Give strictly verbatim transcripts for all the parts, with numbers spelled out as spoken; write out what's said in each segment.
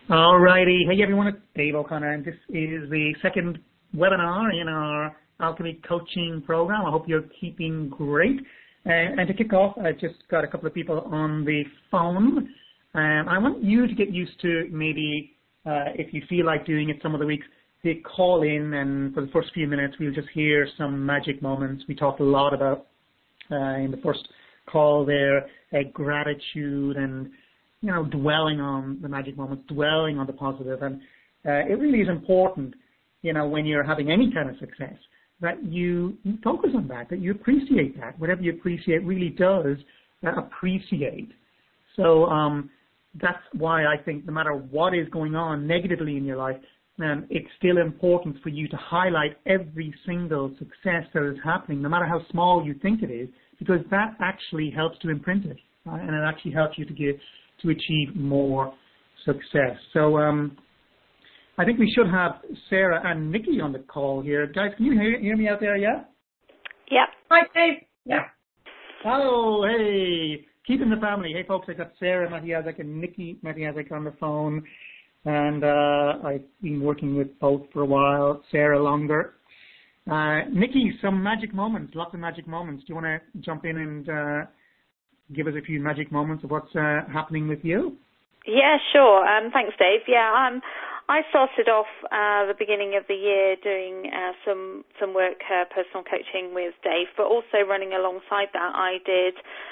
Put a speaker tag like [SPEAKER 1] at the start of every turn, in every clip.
[SPEAKER 1] Alrighty, hey everyone, it's Dave O'Connor, and this is the second webinar in our Alchemy coaching program. I hope you're keeping great. Uh, and to kick off, I just got a couple of people on the phone. Um, I want you to get used to maybe, uh, if you feel like doing it some of the weeks, to call in, and for the first few minutes we'll just hear some magic moments. We talked a lot about, uh, in the first call there, uh, gratitude and you know, dwelling on the magic moments, dwelling on the positive. And uh, it really is important, you know, when you're having any kind of success, that you, you focus on that, that you appreciate that. Whatever you appreciate really does uh, appreciate. So um, that's why I think no matter what is going on negatively in your life, um, it's still important for you to highlight every single success that is happening, no matter how small you think it is, because that actually helps to imprint it, right? And it actually helps you to get to achieve more success. So um, I think we should have Sarah and Nikki on the call here. Guys, can you hear, hear me out there, yeah?
[SPEAKER 2] Yeah.
[SPEAKER 3] Hi, Dave. Yeah.
[SPEAKER 1] Hello, hey. Keeping the family. Hey, folks, I got Sarah Matiasek and Nikki Matiasek on the phone. And uh, I've been working with both for a while, Sarah longer. Uh, Nikki, some magic moments, lots of magic moments. Do you want to jump in and uh, give us a few magic moments of what's uh, happening with you?
[SPEAKER 2] Yeah, sure. Um, thanks, Dave. Yeah, um, I started off uh, the beginning of the year doing uh, some some work, uh, personal coaching with Dave, but also running alongside that, I did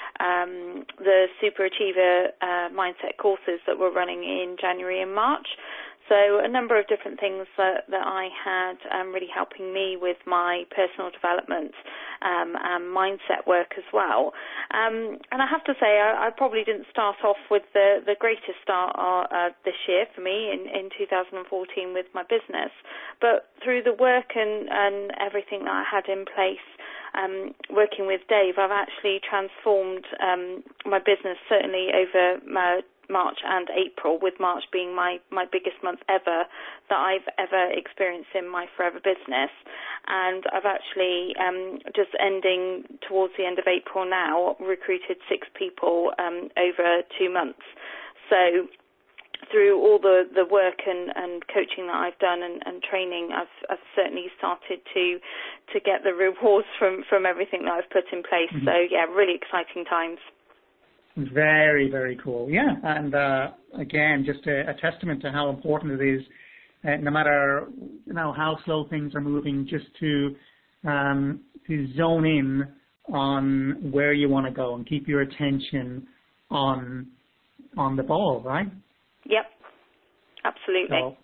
[SPEAKER 2] um, the Super Achiever uh, Mindset courses that were running in January and March. So a number of different things that, that I had um, really helping me with my personal development um, and mindset work as well. Um, and I have to say, I, I probably didn't start off with the, the greatest start uh, this year for me in, in two thousand fourteen with my business. But through the work and, and everything that I had in place, um, working with Dave, I've actually transformed um, my business certainly over my March and April, with March being my, my biggest month ever that I've ever experienced in my forever business. And I've actually, um, just ending towards the end of April now, recruited six people um, over two months. So through all the, the work and, and coaching that I've done and, and training, I've, I've certainly started to to get the rewards from, from everything that I've put in place. Mm-hmm. So, yeah, really exciting times.
[SPEAKER 1] Very, very cool. Yeah, and uh, again, just a, a testament to how important it is, uh, no matter you know how slow things are moving, just to um, to zone in on where you want to go and keep your attention on on the ball, right?
[SPEAKER 2] Yep, absolutely.
[SPEAKER 1] So,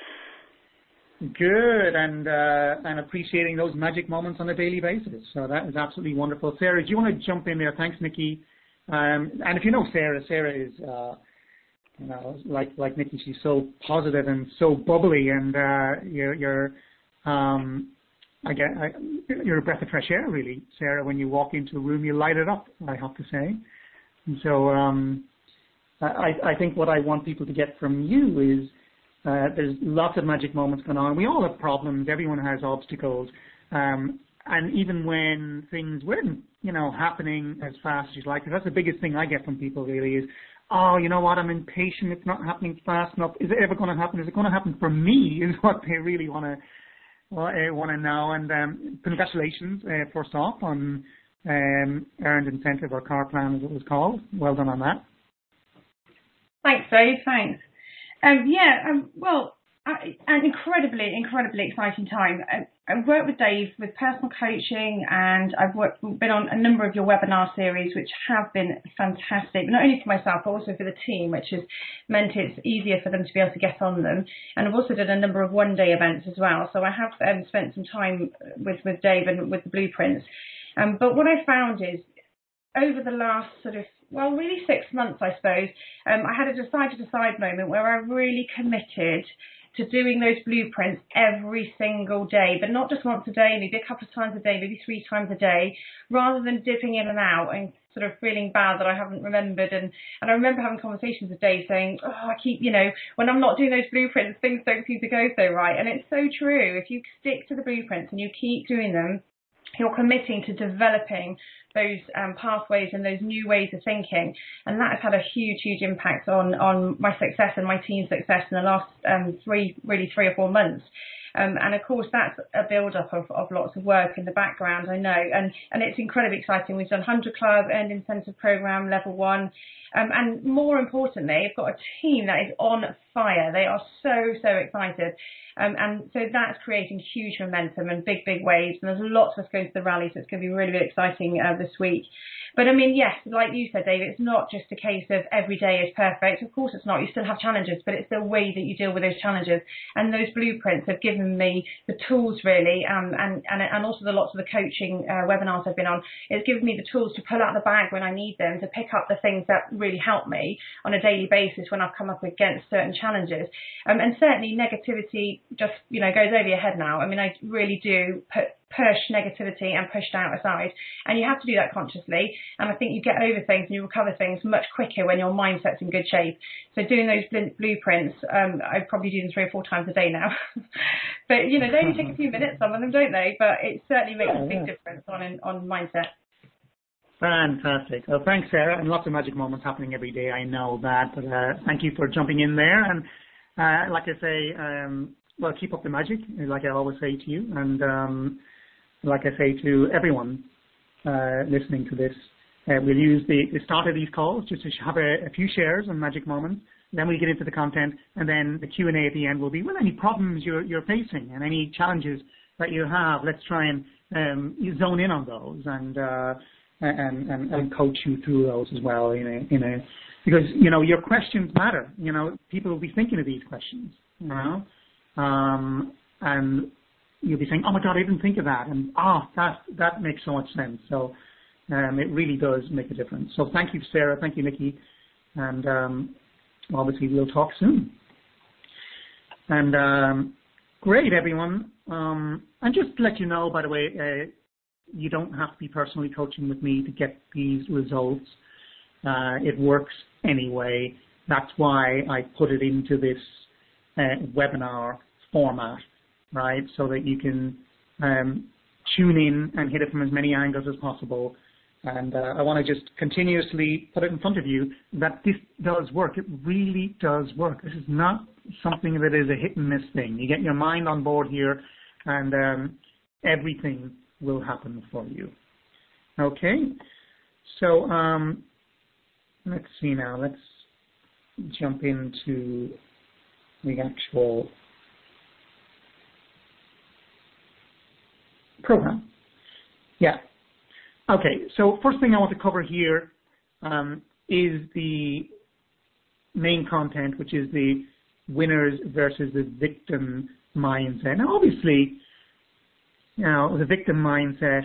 [SPEAKER 1] good, and uh, and appreciating those magic moments on a daily basis. So that is absolutely wonderful. Sarah, do you want to jump in there? Thanks, Nikki. Um, and if you know Sarah, Sarah is, uh, you know, like like Nikki, she's so positive and so bubbly, and uh, you're, you're um, I get, I, you're a breath of fresh air, really, Sarah. When you walk into a room, you light it up, I have to say. And so um, I, I think what I want people to get from you is uh, there's lots of magic moments going on. We all have problems. Everyone has obstacles. Um, And even when things weren't, you know, happening as fast as you'd like, that's the biggest thing I get from people really is, oh, you know what, I'm impatient, it's not happening fast enough. Is it ever going to happen? Is it going to happen for me? Is what they really want to uh, want to know. And um, congratulations, uh, first off, on um, earned incentive or car plan, as it was called. Well done on that.
[SPEAKER 3] Thanks, Dave. Thanks. Um, yeah. Um, well. An incredibly, incredibly exciting time. I've worked with Dave with personal coaching, and I've worked, been on a number of your webinar series, which have been fantastic, not only for myself, but also for the team, which has meant it's easier for them to be able to get on them. And I've also done a number of one-day events as well. So I have um, spent some time with, with Dave and with the blueprints. Um, but what I found is, over the last sort of, well, really six months, I suppose, um, I had a decide to decide moment where I really committed to doing those blueprints every single day, but not just once a day, maybe a couple of times a day, maybe three times a day, rather than dipping in and out and sort of feeling bad that I haven't remembered. And, and I remember having conversations with Dave saying, oh, I keep, you know, when I'm not doing those blueprints, things don't seem to go so right. And it's so true. If you stick to the blueprints and you keep doing them, you're committing to developing those um, pathways and those new ways of thinking. And that has had a huge, huge impact on, on my success and my team's success in the last um, three, really three or four months. Um, and of course, that's a build-up of, of lots of work in the background, I know. And, and it's incredibly exciting. We've done one hundred Club, Earned Incentive Programme, Level one. Um, and more importantly, I've got a team that is on fire. They are so, so excited. Um, and so that's creating huge momentum and big, big waves. And there's lots of us going to the rally, so it's going to be really, really exciting uh, this week. But I mean, yes, like you said, David, it's not just a case of every day is perfect. Of course it's not. You still have challenges, but it's the way that you deal with those challenges. And those blueprints have given me the tools, really, um, and, and, and also the lots of the coaching uh, webinars I've been on. It's given me the tools to pull out the bag when I need them, to pick up the things that really help me on a daily basis when I've come up against certain challenges. Um, and certainly negativity just, you know, goes over your head now. I mean, I really do put push negativity and push doubt aside, and you have to do that consciously. And I think you get over things and you recover things much quicker when your mindset's in good shape. So doing those blueprints, um, I probably do them three or four times a day now. But you know, they only take a few minutes, some of them, don't they? But it certainly makes yeah, a big yeah. difference on on mindset.
[SPEAKER 1] Fantastic. Well, thanks, Sarah, and lots of magic moments happening every day. I know that, but uh, thank you for jumping in there. And uh, like I say, um, well, keep up the magic, like I always say to you, and um, like I say to everyone uh, listening to this, uh, we'll use the, the start of these calls just to have a, a few shares on magic moments. Then we get into the content, and then the Q and A at the end will be, well, any problems you're, you're facing and any challenges that you have. Let's try and um, zone in on those and, uh, and and and coach you through those as well. In a, in a because you know your questions matter. You know, people will be thinking of these questions. You know, um, and you'll be saying, oh my God, I didn't think of that. And ah, oh, that, that makes so much sense. So um, it really does make a difference. So thank you, Sarah. Thank you, Nikki. And um, obviously we'll talk soon. And um, great, everyone. Um, and just to let you know, by the way, uh, you don't have to be personally coaching with me to get these results. Uh, it works anyway. That's why I put it into this uh, webinar format. Right, so that you can um, tune in and hit it from as many angles as possible. And uh, I want to just continuously put it in front of you that this does work. It really does work. This is not something that is a hit and miss thing. You get your mind on board here, and um, everything will happen for you. Okay, so um, let's see now. Let's jump into the actual program. Yeah. Okay, so first thing I want to cover here um, is the main content, which is the winners versus the victim mindset. Now, obviously, you know, the victim mindset,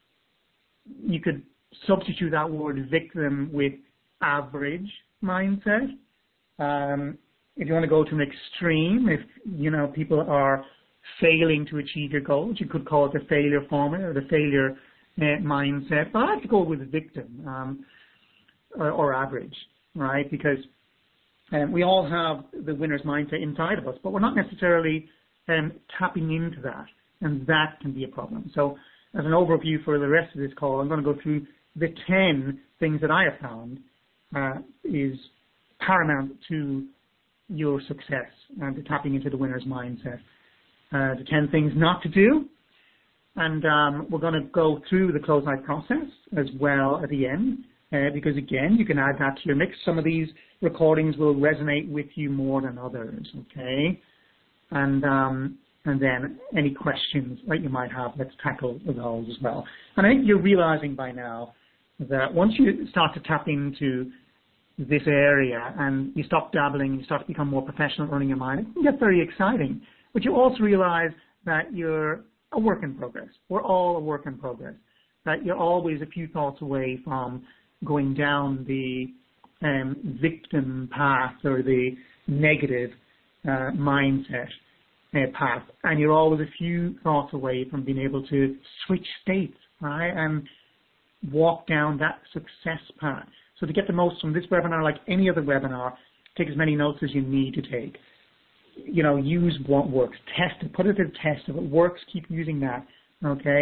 [SPEAKER 1] you could substitute that word victim with average mindset. Um, if you want to go to an extreme, if, you know, people are failing to achieve your goals, you could call it the failure formula or the failure uh, mindset. But I have to go with victim um, or, or average, right? Because um, we all have the winner's mindset inside of us, but we're not necessarily um, tapping into that, and that can be a problem. So as an overview for the rest of this call, I'm going to go through the ten things that I have found uh, is paramount to your success and to tapping into the winner's mindset. Uh, the ten things not to do, and um, we're going to go through the close night process as well at the end, uh, because again, you can add that to your mix. Some of these recordings will resonate with you more than others, okay? And um, and then any questions that you might have, let's tackle those as well. And I think you're realizing by now that once you start to tap into this area and you stop dabbling, you start to become more professional at running your mind, it can get very exciting. But you also realize that you're a work in progress. We're all a work in progress. That you're always a few thoughts away from going down the um, victim path or the negative uh, mindset uh, path. And you're always a few thoughts away from being able to switch states, right, and walk down that success path. So to get the most from this webinar, like any other webinar, take as many notes as you need to take. You know, use what works. Test it. Put it to the test. If it works, keep using that. Okay.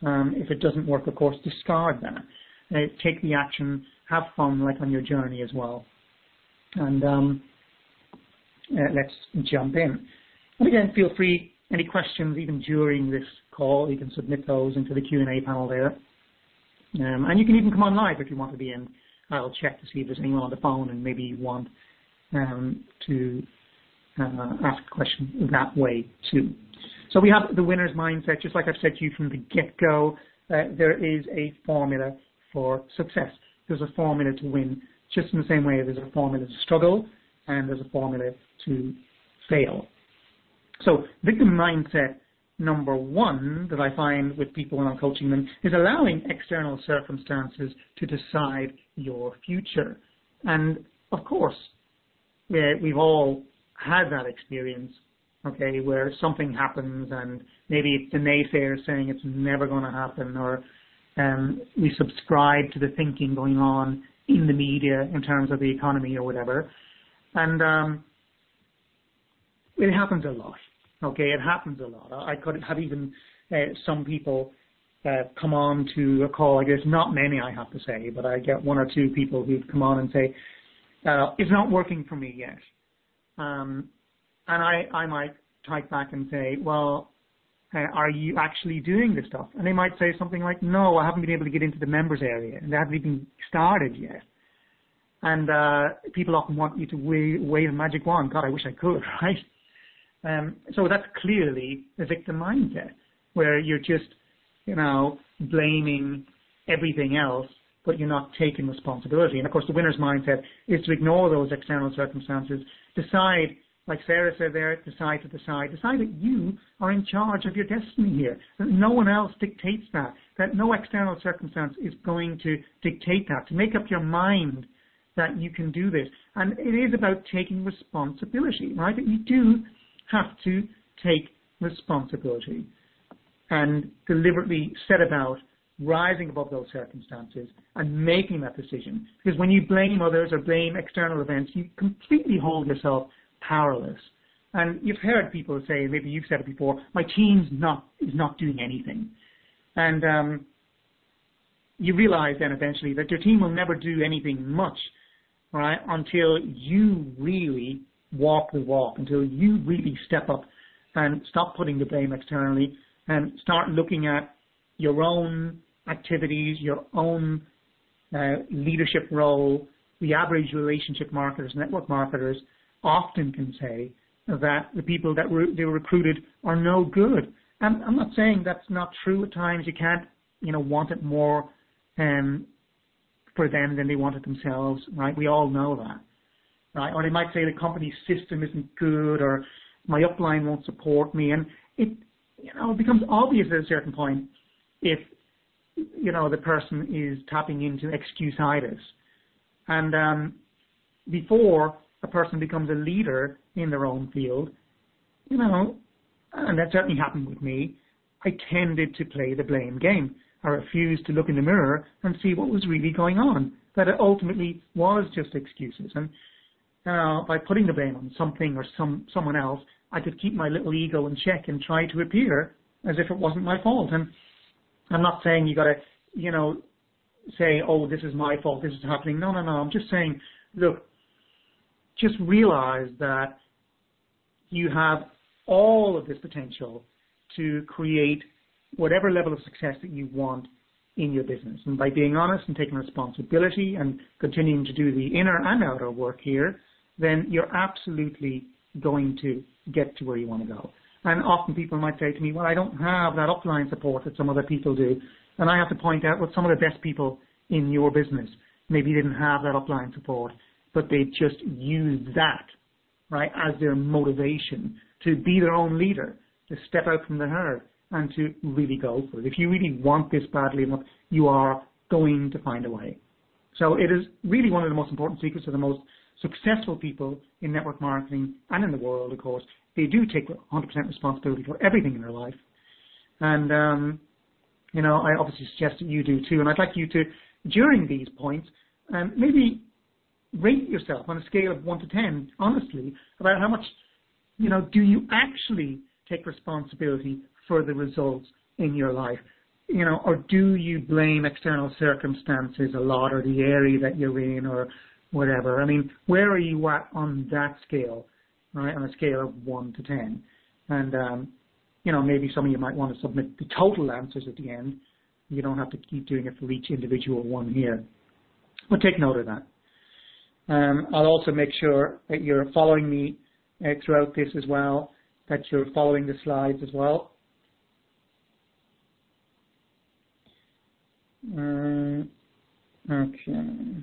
[SPEAKER 1] Um, if it doesn't work, of course, discard that. Uh, take the action, have fun, like on your journey as well. And um, uh, let's jump in. And again, feel free, any questions even during this call, you can submit those into the Q and A panel there. Um, and you can even come on live if you want to be in. I'll check to see if there's anyone on the phone and maybe you want um, to uh, ask a question that way too. So we have the winner's mindset, just like I've said to you from the get-go. Uh, there is a formula for success. There's a formula to win, just in the same way there's a formula to struggle and there's a formula to fail. So victim mindset number one that I find with people when I'm coaching them is allowing external circumstances to decide your future. And of course, we've all had that experience, okay, where something happens and maybe it's the naysayers saying it's never going to happen, or um, we subscribe to the thinking going on in the media in terms of the economy or whatever. And um, it happens a lot, okay, it happens a lot. I could have even uh, some people uh, come on to a call, I guess not many I have to say, but I get one or two people who've come on and say, uh, it's not working for me yet. Um, and I, I might type back and say, well, uh, are you actually doing this stuff? And they might say something like, no, I haven't been able to get into the members area, and they haven't even started yet. And uh, people often want you to wave, wave a magic wand. God, I wish I could, right? Um, so that's clearly a victim mindset, where you're just, you know, blaming everything else, but you're not taking responsibility. And of course, the winner's mindset is to ignore those external circumstances, decide, like Sarah said there, decide to decide, decide that you are in charge of your destiny here, that no one else dictates that, that no external circumstance is going to dictate that, to make up your mind that you can do this. And it is about taking responsibility, right? That you do have to take responsibility and deliberately set about rising above those circumstances and making that decision. Because when you blame others or blame external events, you completely hold yourself powerless. And you've heard people say, maybe you've said it before, my team's not is not doing anything. And um, you realize then eventually that your team will never do anything much, right, until you really walk the walk, until you really step up and stop putting the blame externally and start looking at your own activities, your own uh, leadership role. The average relationship marketers, network marketers, often can say that the people that re- they recruited are no good. And I'm not saying that's not true at times. You can't, you know, want it more um, for them than they want it themselves, right? We all know that, right? Or they might say the company's system isn't good, or my upline won't support me. And it, you know, it becomes obvious at a certain point if, you know, the person is tapping into excuse-itis. And um, before a person becomes a leader in their own field, you know, and that certainly happened with me, I tended to play the blame game. I refused to look in the mirror and see what was really going on, that it ultimately was just excuses. And uh, by putting the blame on something or some someone else, I could keep my little ego in check and try to appear as if it wasn't my fault. And I'm not saying you got to, you know, say, oh, this is my fault, this is happening. No, no, no. I'm just saying, look, just realize that you have all of this potential to create whatever level of success that you want in your business. And by being honest and taking responsibility and continuing to do the inner and outer work here, then you're absolutely going to get to where you want to go. And often people might say to me, well, I don't have that upline support that some other people do. And I have to point out, well, some of the best people in your business maybe didn't have that upline support, but they just used that, right, as their motivation to be their own leader, to step out from the herd and to really go for it. If you really want this badly enough, you are going to find a way. So it is really one of the most important secrets of the most successful people in network marketing and in the world, of course. They do take one hundred percent responsibility for everything in their life. And, um, you know, I obviously suggest that you do too. And I'd like you to, during these points, um, maybe rate yourself on a scale of one to ten, honestly, about how much, you know, do you actually take responsibility for the results in your life? you know, or do you blame external circumstances a lot, or the area that you're in, or whatever? I mean, where are you at on that scale, right, on a scale of one to ten? And, um, you know, maybe some of you might want to submit the total answers at the end. You don't have to keep doing it for each individual one here. But take note of that. Um, I'll also make sure that you're following me uh, throughout this as well, that you're following the slides as well. Uh, okay.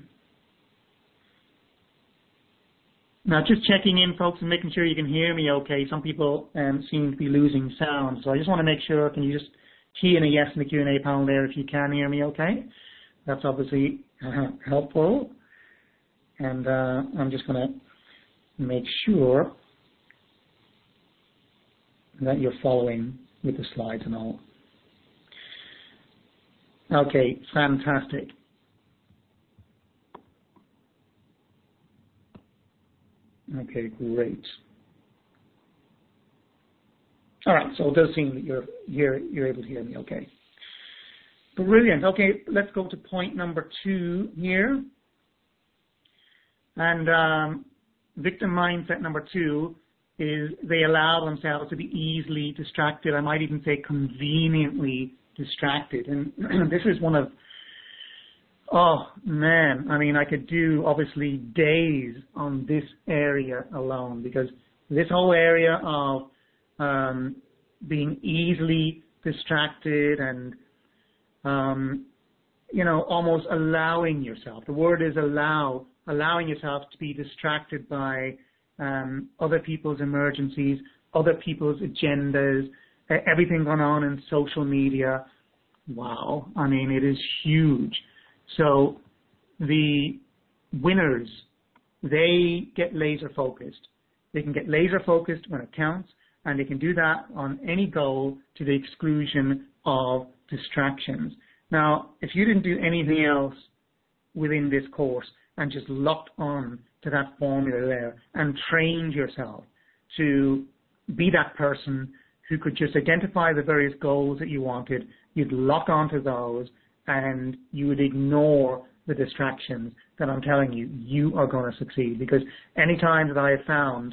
[SPEAKER 1] Now, just checking in, folks, and making sure you can hear me okay. Some people um, seem to be losing sound, so I just want to make sure, can you just key in a yes in the Q and A panel there if you can hear me okay? That's obviously uh, helpful. And uh, I'm just going to make sure that you're following with the slides and all. Okay, fantastic. Okay, great. All right, so it does seem that you're you're you're able to hear me okay. Brilliant. Okay, let's go to point number two here. And um, victim mindset number two is they allow themselves to be easily distracted. I might even say conveniently distracted. And this is one of, oh man, I mean, I could do obviously days on this area alone, because this whole area of um, being easily distracted and, um, you know, almost allowing yourself, the word is allow, allowing yourself to be distracted by um, other people's emergencies, other people's agendas, everything going on in social media. Wow. I mean, it is huge. So the winners, they get laser focused. They can get laser focused when it counts, and they can do that on any goal to the exclusion of distractions. Now, if you didn't do anything else within this course and just locked on to that formula there and trained yourself to be that person who could just identify the various goals that you wanted, you'd lock onto those and you would ignore the distractions, then I'm telling you, you are going to succeed. Because any time that I have found,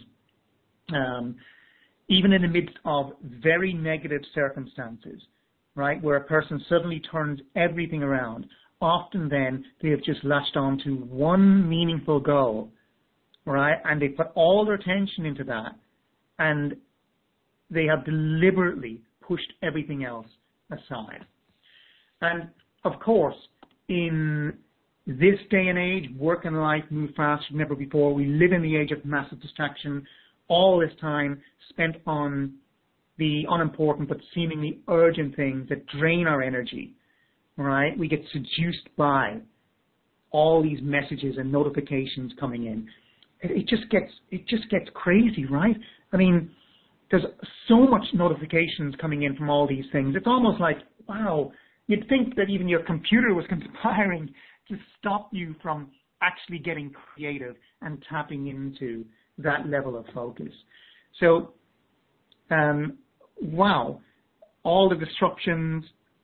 [SPEAKER 1] um, even in the midst of very negative circumstances, right, where a person suddenly turns everything around, often then they have just latched on to one meaningful goal, right, and they put all their attention into that, and they have deliberately pushed everything else aside. And of course, in this day and age, work and life move faster than ever before. We live in the age of massive distraction. All this time spent on the unimportant but seemingly urgent things that drain our energy, right? We get seduced by all these messages and notifications coming in. It just gets, it just gets crazy, right? I mean, there's so much notifications coming in from all these things. It's almost like, wow, you'd think that even your computer was conspiring to stop you from actually getting creative and tapping into that level of focus. So, um, wow, all the disruptions.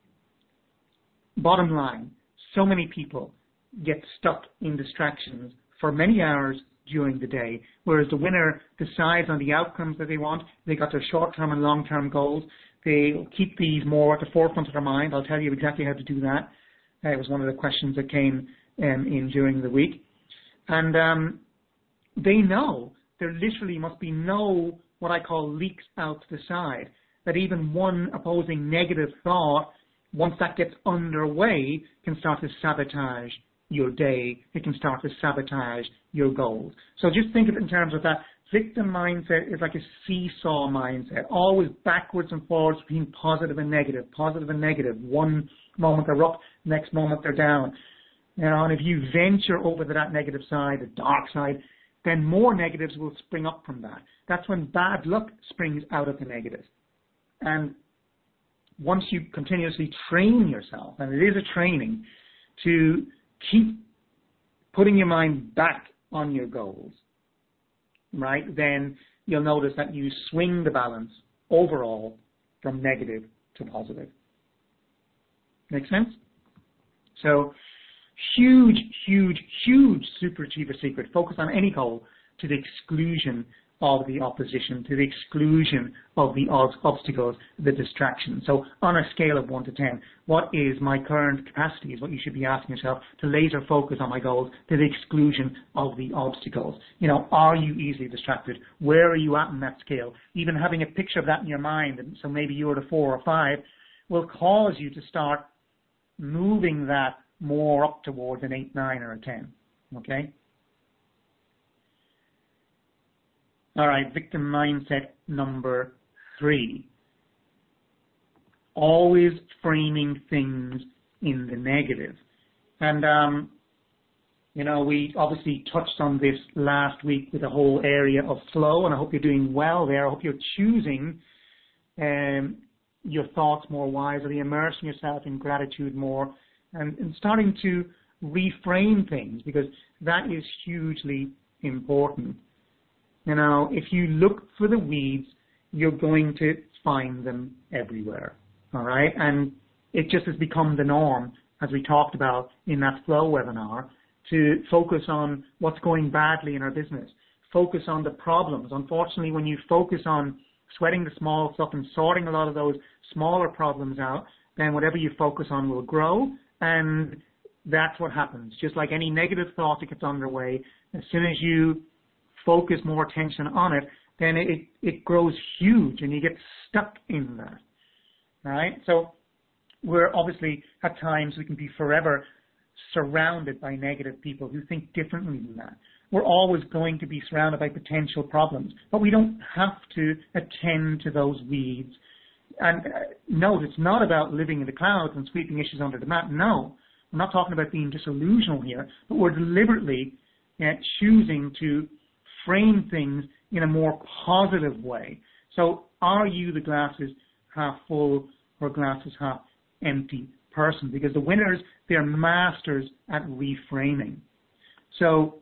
[SPEAKER 1] Bottom line, so many people get stuck in distractions for many hours during the day, whereas the winner decides on the outcomes that they want. They got their short-term and long-term goals. They keep these more at the forefront of their mind. I'll tell you exactly how to do that. Uh, it was one of the questions that came um, in during the week. And um, they know there literally must be no what I call leaks out to the side, that even one opposing negative thought, once that gets underway, can start to sabotage your day. It can start to sabotage your goals. So just think of it in terms of that. Victim mindset is like a seesaw mindset, always backwards and forwards between positive and negative, positive and negative. One moment they're up, next moment they're down. You know, and if you venture over to that negative side, the dark side, then more negatives will spring up from that. That's when bad luck springs out of the negative. And once you continuously train yourself, and it is a training, to keep putting your mind back on your goals, right, then you'll notice that you swing the balance overall from negative to positive. Make sense? So huge, huge, huge superachiever secret. Focus on any goal to the exclusion of the opposition, to the exclusion of the obstacles, the distractions. So on a scale of one to ten, what is my current capacity is what you should be asking yourself, to laser focus on my goals to the exclusion of the obstacles. You know, are you easily distracted? Where are you at in that scale? Even having a picture of that in your mind, and so maybe you're at a four or five, will cause you to start moving that more up towards an eight, nine, or a ten. Okay? All right, victim mindset number three. Always framing things in the negative. And, um, you know, we obviously touched on this last week with the whole area of flow, and I hope you're doing well there. I hope you're choosing um, your thoughts more wisely, immersing yourself in gratitude more, and, and starting to reframe things, because that is hugely important. You know, if you look for the weeds, you're going to find them everywhere, all right? And it just has become the norm, as we talked about in that flow webinar, to focus on what's going badly in our business, focus on the problems. Unfortunately, when you focus on sweating the small stuff and sorting a lot of those smaller problems out, then whatever you focus on will grow, and that's what happens. Just like any negative thought that gets underway, as soon as you focus more attention on it, then it, it grows huge and you get stuck in that, right? So we're obviously, at times, we can be forever surrounded by negative people who think differently than that. We're always going to be surrounded by potential problems, but we don't have to attend to those weeds. And uh, note, it's not about living in the clouds and sweeping issues under the mat. No, I'm not talking about being disillusional here, but we're deliberately uh, choosing to frame things in a more positive way. So are you the glasses half full or glasses half empty person? Because the winners, they're masters at reframing. So,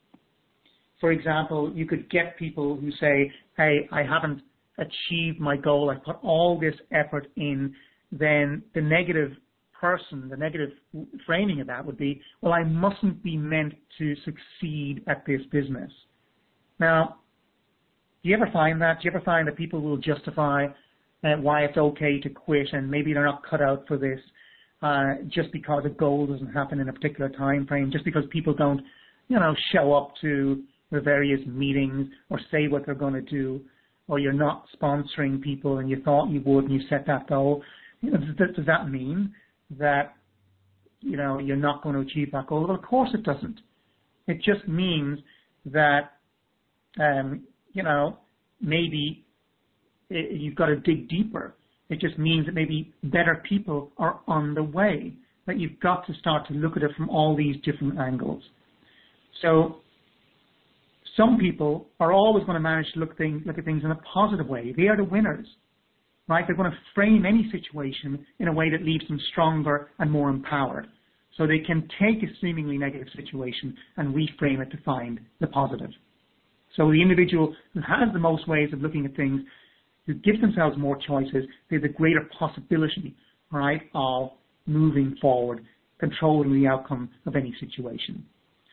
[SPEAKER 1] for example, you could get people who say, hey, I haven't achieved my goal, I put all this effort in. Then the negative person, the negative framing of that would be, well, I mustn't be meant to succeed at this business. Now, do you ever find that? Do you ever find that people will justify uh, why it's okay to quit, and maybe they're not cut out for this uh, just because a goal doesn't happen in a particular time frame, just because people don't, you know, show up to the various meetings or say what they're going to do, or you're not sponsoring people and you thought you would and you set that goal? You know, does, does that mean that, you know, you're not going to achieve that goal? Well, of course it doesn't. It just means that Um, you know, maybe it, you've got to dig deeper. It just means that maybe better people are on the way, that you've got to start to look at it from all these different angles. So some people are always going to manage to look, thing, look at things in a positive way. They are the winners, right? They're going to frame any situation in a way that leaves them stronger and more empowered. So they can take a seemingly negative situation and reframe it to find the positive. So the individual who has the most ways of looking at things, who gives themselves more choices, they have the greater possibility, right, of moving forward, controlling the outcome of any situation.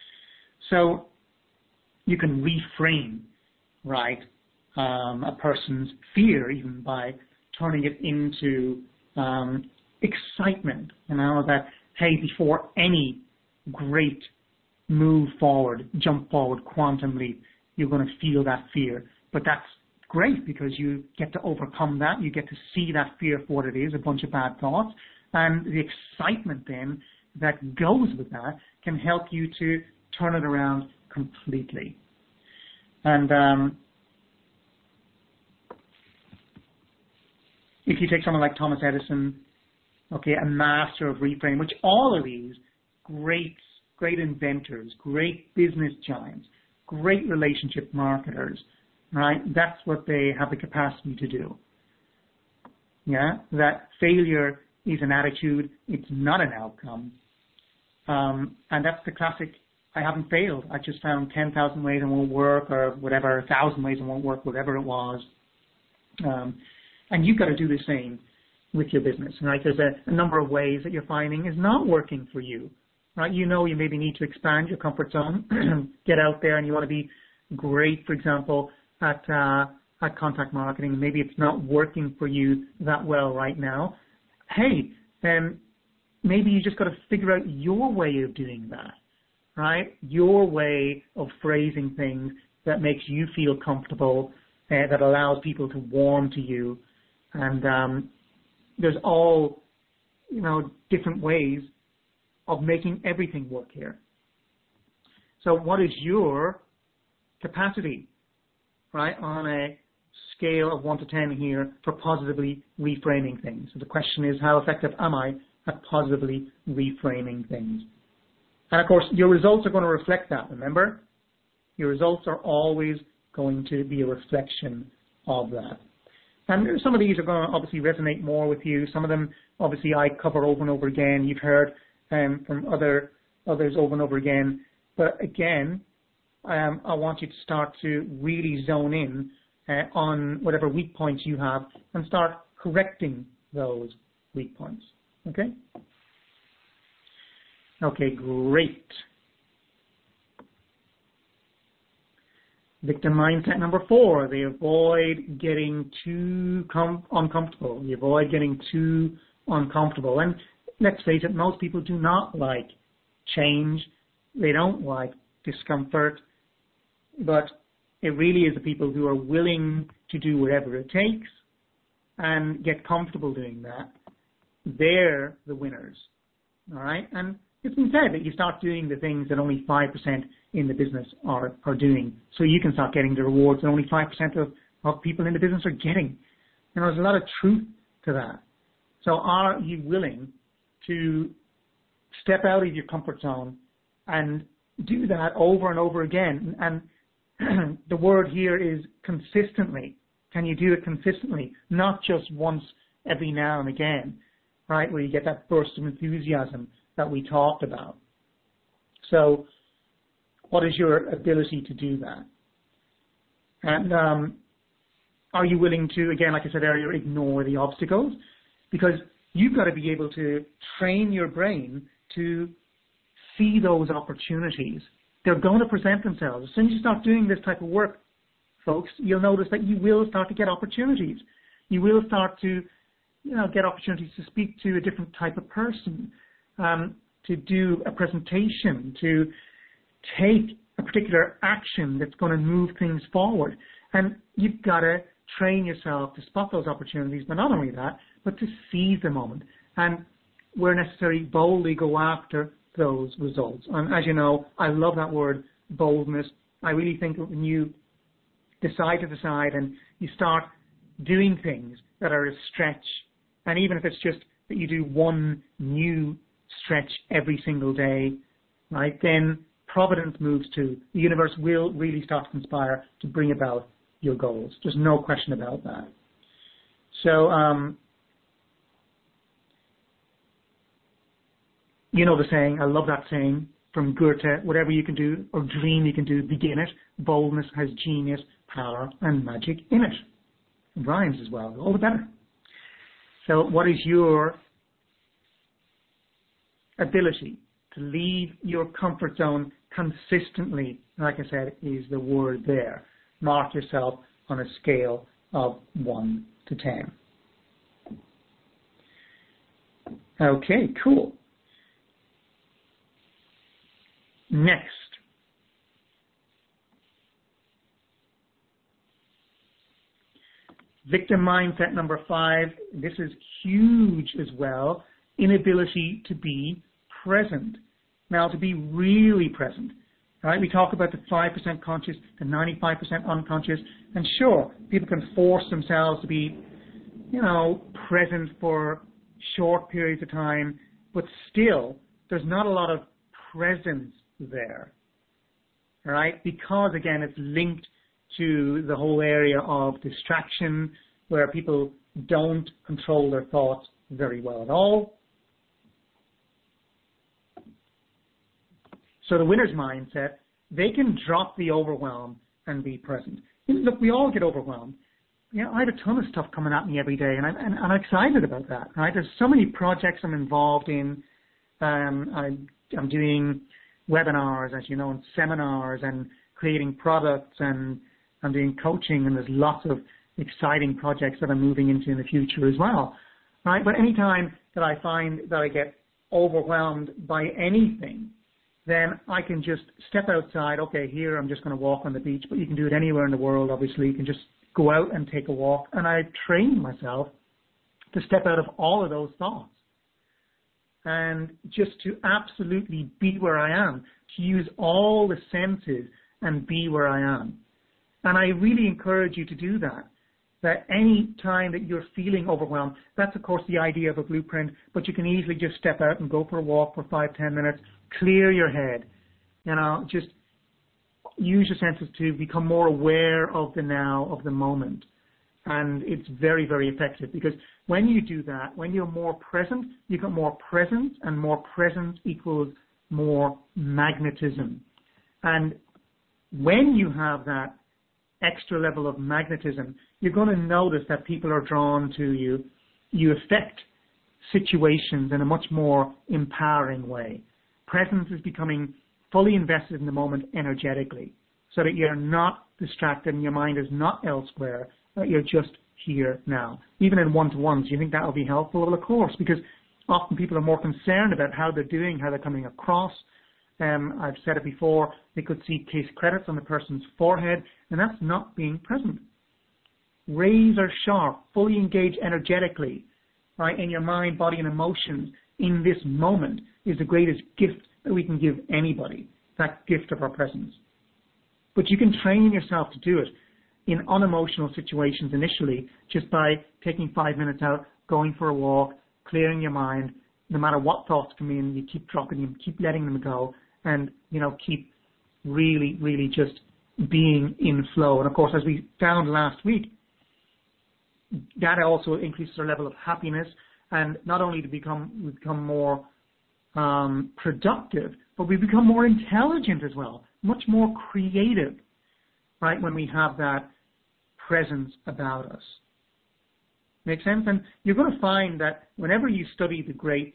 [SPEAKER 1] So you can reframe, right, um, a person's fear even by turning it into um, excitement, you know, that, hey, before any great move forward, jump forward, quantum leap, you're going to feel that fear. But that's great because you get to overcome that. You get to see that fear for what it is, a bunch of bad thoughts. And the excitement then that goes with that can help you to turn it around completely. And um, if you take someone like Thomas Edison, okay, a master of reframe, which all of these great, great inventors, great business giants, great relationship marketers, right? That's what they have the capacity to do. Yeah, that failure is an attitude, it's not an outcome. Um, and that's the classic, I haven't failed, I just found ten thousand ways it won't work, or whatever, one thousand ways it won't work, whatever it was. Um, and you've got to do the same. with your business, right? There's a, a number of ways that you're finding is not working for you, right? You know you maybe need to expand your comfort zone, get out there, and you want to be great, for example, at uh, at contact marketing. Maybe it's not working for you that well right now. Hey, um, maybe you just got to figure out your way of doing that, right? Your way of phrasing things that makes you feel comfortable, uh, that allows people to warm to you. And um, there's all, you know, different ways of making everything work here. So what is your capacity, right, on a scale of one to ten here for positively reframing things? So the question is, how effective am I at positively reframing things? And of course, your results are going to reflect that, remember? Your results are always going to be a reflection of that. And some of these are going to obviously resonate more with you. Some of them, obviously, I cover over and over again. You've heard um, from other others over and over again. But again, um, I want you to start to really zone in uh, on whatever weak points you have and start correcting those weak points. Okay? Okay, great. Victim mindset number four, they avoid getting too com- uncomfortable. They avoid getting too uncomfortable. And let's face it, most people do not like change. They don't like discomfort. But it really is the people who are willing to do whatever it takes and get comfortable doing that. They're the winners. All right? And it's been said that you start doing the things that only five percent in the business are, are doing, so you can start getting the rewards that only five percent of, of people in the business are getting. And there's a lot of truth to that. So are you willing to step out of your comfort zone and do that over and over again? And the word here is consistently. Can you do it consistently? Not just once every now and again, right, where you get that burst of enthusiasm that we talked about. So what is your ability to do that? And um, are you willing to, again, like I said earlier, ignore the obstacles? Because you've got to be able to train your brain to see those opportunities. They're going to present themselves. As soon as you start doing this type of work, folks, you'll notice that you will start to get opportunities. You will start to, you know, get opportunities to speak to a different type of person, um, to do a presentation, to take a particular action that's going to move things forward. And you've got to train yourself to spot those opportunities, but not only that, but to seize the moment. And where necessary, boldly go after those results. And as you know, I love that word, boldness. I really think when you decide to decide and you start doing things that are a stretch, and even if it's just that you do one new stretch every single day, right, then providence moves too. The universe will really start to conspire to bring about your goals. There's no question about that. So, um, you know the saying, I love that saying from Goethe, whatever you can do or dream you can do, begin it. Boldness has genius, power, and magic in it. It rhymes as well, all the better. So what is your ability to leave your comfort zone consistently? Like I said, is the word there. Mark yourself on a scale of one to ten. Okay, cool. Next. Victim mindset number five. This is huge as well. Inability to be present. Now, to be really present, right? We talk about the five percent conscious, the ninety-five percent unconscious, and sure, people can force themselves to be, you know, present for short periods of time, but still, there's not a lot of presence there, right? Because, again, it's linked to the whole area of distraction, where people don't control their thoughts very well at all. So the winner's mindset, they can drop the overwhelm and be present. Look, we all get overwhelmed. you know, I have a ton of stuff coming at me every day, and I'm, and I'm excited about that, right? There's so many projects I'm involved in. Um, I, I'm doing webinars, as you know, and seminars, and creating products, and I'm doing coaching, and there's lots of exciting projects that I'm moving into in the future as well, right? But anytime that I find that I get overwhelmed by anything, then I can just step outside. Okay, here I'm just going to walk on the beach, but you can do it anywhere in the world, obviously. You can just go out and take a walk, and I train myself to step out of all of those thoughts and just to absolutely be where I am, to use all the senses and be where I am. And I really encourage you to do that, that any time that you're feeling overwhelmed, that's, of course, the idea of a blueprint, but you can easily just step out and go for a walk for five, ten minutes, clear your head, you know, just use your senses to become more aware of the now, of the moment. And it's very, very effective, because when you do that, when you're more present, you get more presence, and more presence equals more magnetism. And when you have that extra level of magnetism, you're going to notice that people are drawn to you. You affect situations in a much more empowering way. Presence is becoming fully invested in the moment energetically, so that you're not distracted and your mind is not elsewhere, that you're just here now. Even in one-to-ones, do you think that will be helpful? Well, of course, because often people are more concerned about how they're doing, how they're coming across. Um, I've said it before, they could see case credits on the person's forehead, and that's not being present. Razor sharp, fully engaged energetically, right, in your mind, body, and emotions in this moment is the greatest gift that we can give anybody, that gift of our presence. But you can train yourself to do it in unemotional situations initially, just by taking five minutes out, going for a walk, clearing your mind. No matter what thoughts come in, you keep dropping them, keep letting them go, and, you know, keep really, really just being in flow. And, of course, as we found last week, that also increases our level of happiness, and not only to become we become more um, productive, but we become more intelligent as well, much more creative, right, when we have that presence about us. Make sense? And you're going to find that whenever you study the greats,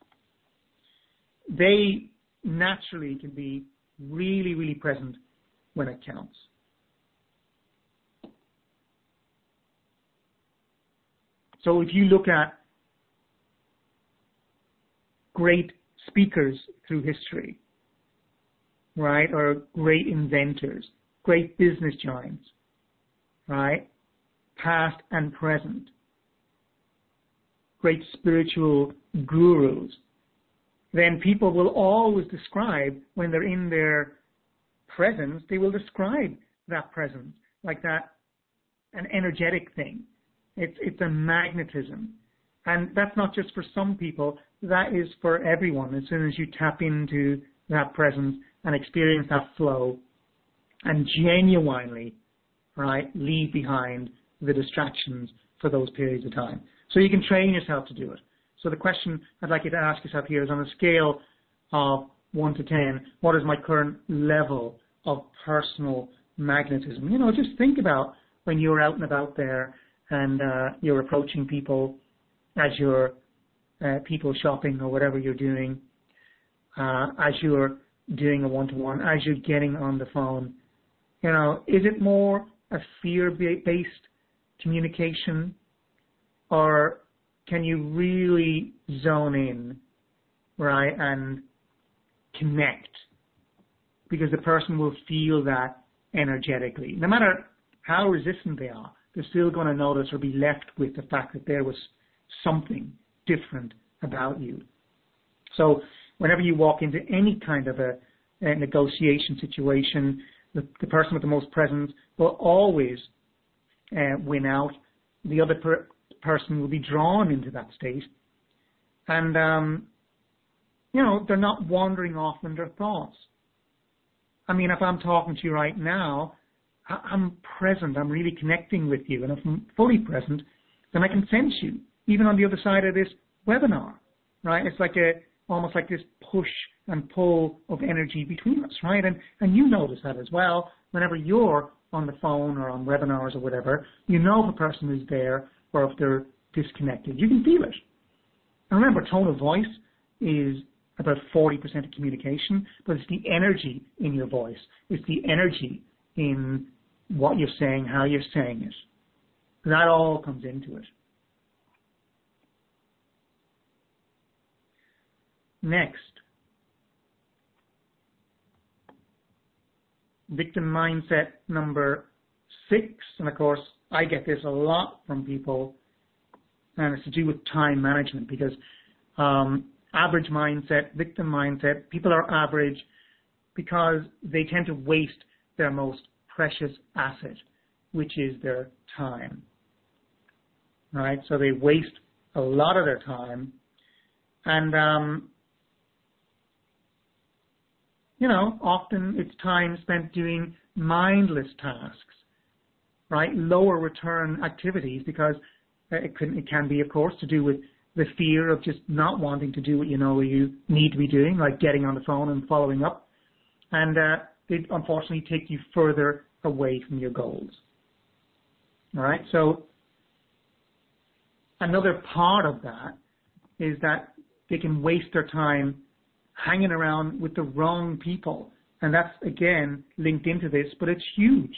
[SPEAKER 1] they naturally can be really, really present when it counts. So if you look at great speakers through history, right, or great inventors, great business giants, right, past and present, great spiritual gurus, then people will always describe, when they're in their presence, they will describe that presence like that, an energetic thing. It's, it's a magnetism. And that's not just for some people, that is for everyone. As soon as you tap into that presence and experience that flow and genuinely, right, leave behind the distractions for those periods of time. So you can train yourself to do it. So the question I'd like you to ask yourself here is, on a scale of one to ten, what is my current level of personal magnetism? You know, just think about when you're out and about there and uh, you're approaching people as you're uh, people shopping or whatever you're doing, uh, as you're doing a one-to-one, as you're getting on the phone. You know, is it more a fear-based communication, or can you really zone in, right, and connect? Because the person will feel that energetically. No matter how resistant they are, they're still going to notice or be left with the fact that there was something different about you. So whenever you walk into any kind of a, a negotiation situation, the, the person with the most presence will always uh, win out. The other per- person will be drawn into that state. And, um, you know, they're not wandering off in their thoughts. I mean, if I'm talking to you right now, I'm present, I'm really connecting with you, and if I'm fully present, then I can sense you, even on the other side of this webinar, right? It's like a, almost like this push and pull of energy between us, right? And, and you notice that as well whenever you're on the phone or on webinars or whatever. You know if a person is there or if they're disconnected. You can feel it. And remember, tone of voice is about forty percent of communication, but it's the energy in your voice. It's the energy in what you're saying, how you're saying it. That all comes into it. Next, victim mindset number six, and of course I get this a lot from people, and it's to do with time management, because um, average mindset, victim mindset, people are average because they tend to waste their most precious asset, which is their time. Right? So they waste a lot of their time, and um, you know, often it's time spent doing mindless tasks, right? Lower return activities, because it can, it can be, of course, to do with the fear of just not wanting to do what you know you need to be doing, like getting on the phone and following up. And uh, they unfortunately take you further away from your goals. All right? So another part of that is that they can waste their time hanging around with the wrong people. And that's, again, linked into this, but it's huge.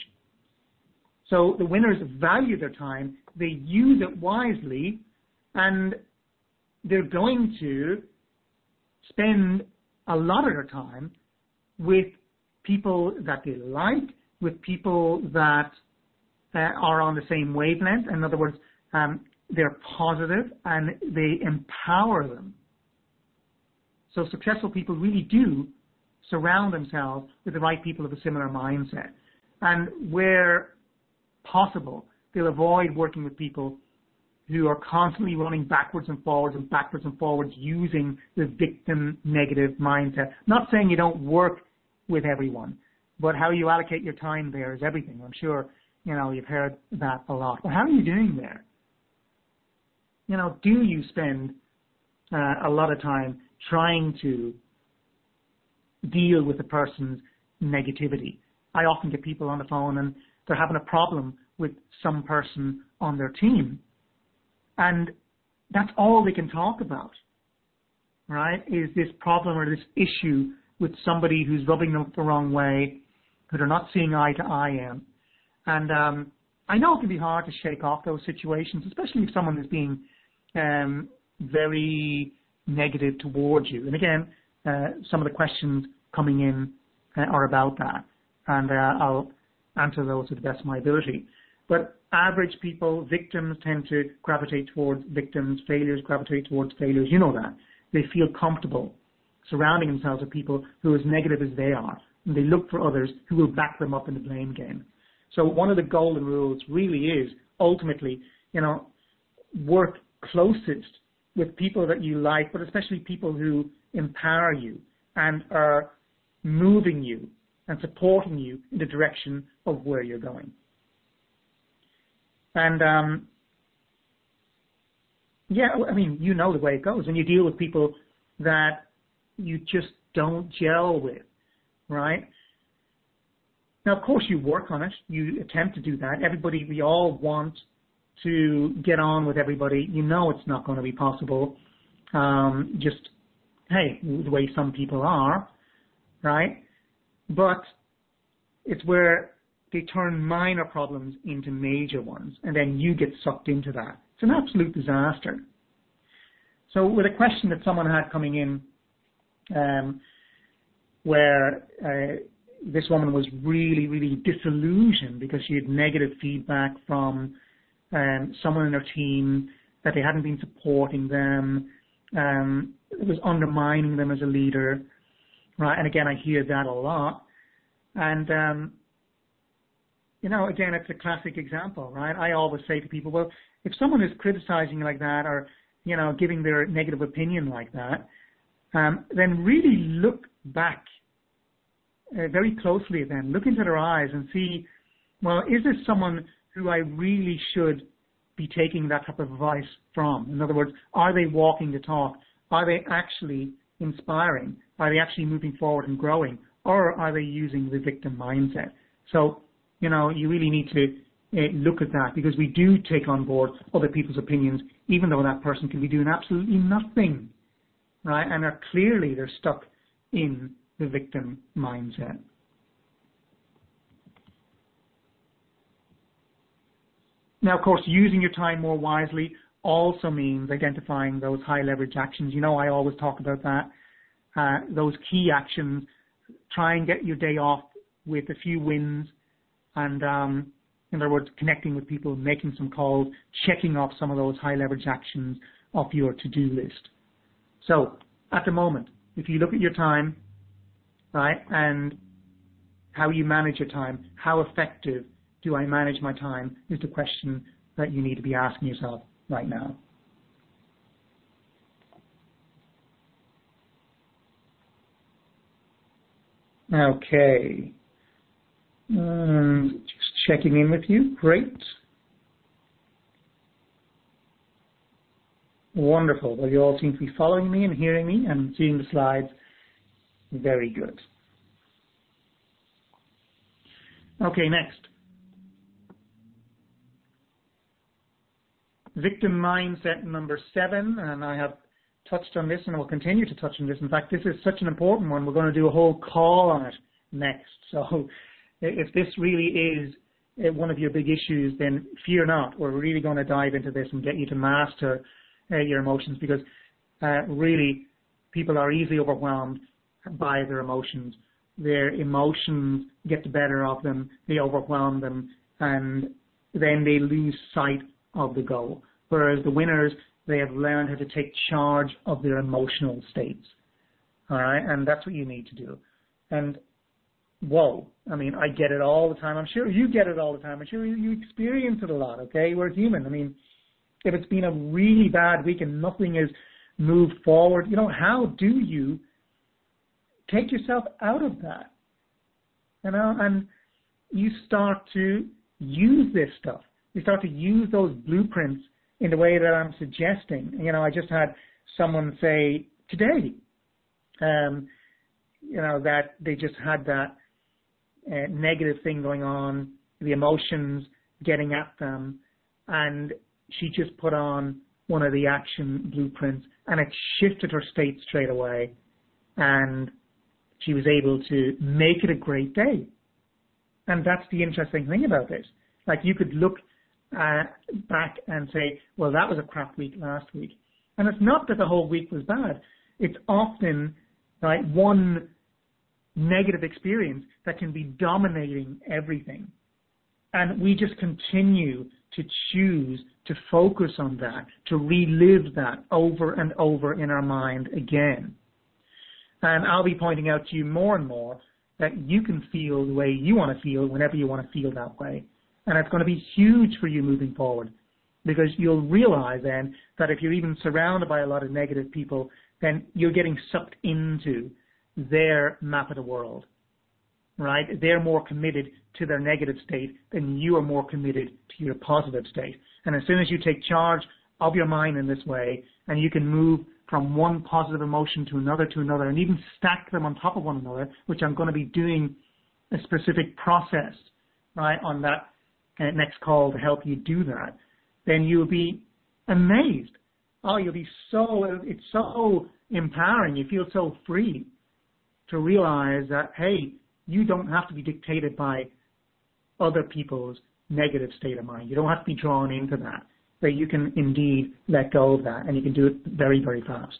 [SPEAKER 1] So the winners value their time, they use it wisely, and they're going to spend a lot of their time with people that they like, with people that uh, are on the same wavelength. In other words, um, they're positive and they empower them. So successful people really do surround themselves with the right people of a similar mindset. And where possible, they'll avoid working with people who are constantly running backwards and forwards and backwards and forwards using the victim negative mindset. Not saying you don't work with everyone, but how you allocate your time there is everything. I'm sure, you know, you've heard that a lot. But how are you doing there? You know, do you spend uh, a lot of time trying to deal with the person's negativity? I often get people on the phone and they're having a problem with some person on their team, and that's all they can talk about, right, is this problem or this issue with somebody who's rubbing them the wrong way, who they're not seeing eye to eye in. And um, I know it can be hard to shake off those situations, especially if someone is being um, very negative towards you. And again, uh, some of the questions coming in uh, are about that, and uh, I'll answer those to the best of my ability. But average people, victims tend to gravitate towards victims, failures gravitate towards failures. You know that. They feel comfortable surrounding themselves with people who are as negative as they are, and they look for others who will back them up in the blame game. So one of the golden rules really is ultimately, you know, work closest with people that you like, but especially people who empower you and are moving you and supporting you in the direction of where you're going. And, um, yeah, I mean, you know the way it goes. When you deal with people that you just don't gel with, right? Now, of course, you work on it. You attempt to do that. Everybody, we all want to get on with everybody. You know it's not going to be possible. Um, just, hey, the way some people are, right? But it's where they turn minor problems into major ones, and then you get sucked into that. It's an absolute disaster. So with a question that someone had coming in, um, where uh, this woman was really, really disillusioned because she had negative feedback from um, someone in her team, that they hadn't been supporting them, um, it was undermining them as a leader, right? And again, I hear that a lot. And, um, you know, again, it's a classic example, right? I always say to people, well, if someone is criticizing like that or, you know, giving their negative opinion like that, um, then really look back uh, very closely at them. Look into their eyes and see, well, is this someone who I really should be taking that type of advice from? In other words, are they walking the talk? Are they actually inspiring? Are they actually moving forward and growing? Or are they using the victim mindset? So, you know, you really need to uh, look at that, because we do take on board other people's opinions, even though that person can be doing absolutely nothing, right? And are clearly they're stuck in the victim mindset. Now, of course, using your time more wisely also means identifying those high leverage actions. You know, I always talk about that. Uh, those key actions, try and get your day off with a few wins and, um, in other words, connecting with people, making some calls, checking off some of those high leverage actions off your to-do list. So at the moment, if you look at your time, right, and how you manage your time, how effective do I manage my time is the question that you need to be asking yourself right now. Okay. Um, just checking in with you. Great. Wonderful. Well, you all seem to be following me and hearing me and seeing the slides. Very good. Okay, next. Victim mindset number seven, and I have touched on this and will continue to touch on this. In fact, this is such an important one. We're going to do a whole call on it next. So if this really is one of your big issues, then fear not. We're really going to dive into this and get you to master uh, your emotions, because uh, really people are easily overwhelmed by their emotions. Their emotions get the better of them, they overwhelm them, and then they lose sight of the goal. Whereas the winners, they have learned how to take charge of their emotional states. All right, and that's what you need to do. And whoa, I mean, I get it all the time. I'm sure you get it all the time. I'm sure you experience it a lot. Okay, we're human. I mean, if it's been a really bad week and nothing has moved forward, you know, how do you take yourself out of that? You know, and you start to use this stuff. You start to use those blueprints in the way that I'm suggesting. You know, I just had someone say today, um, you know, that they just had that uh, negative thing going on, the emotions getting at them, and she just put on one of the action blueprints, and it shifted her state straight away, and she was able to make it a great day. And that's the interesting thing about this. Like, you could look uh, back and say, well, that was a crap week last week. And it's not that the whole week was bad. It's often, right, one negative experience that can be dominating everything. And we just continue to choose to focus on that, to relive that over and over in our mind again. And I'll be pointing out to you more and more that you can feel the way you want to feel whenever you want to feel that way. And it's going to be huge for you moving forward, because you'll realize then that if you're even surrounded by a lot of negative people, then you're getting sucked into their map of the world, right? They're more committed to their negative state than you are more committed to your positive state. And as soon as you take charge of your mind in this way, and you can move from one positive emotion to another to another, and even stack them on top of one another, which I'm going to be doing a specific process, right, on that uh, next call to help you do that, then you'll be amazed. Oh, you'll be so, it's so empowering. You feel so free to realize that, hey, you don't have to be dictated by other people's negative state of mind. You don't have to be drawn into that. That you can indeed let go of that, and you can do it very, very fast.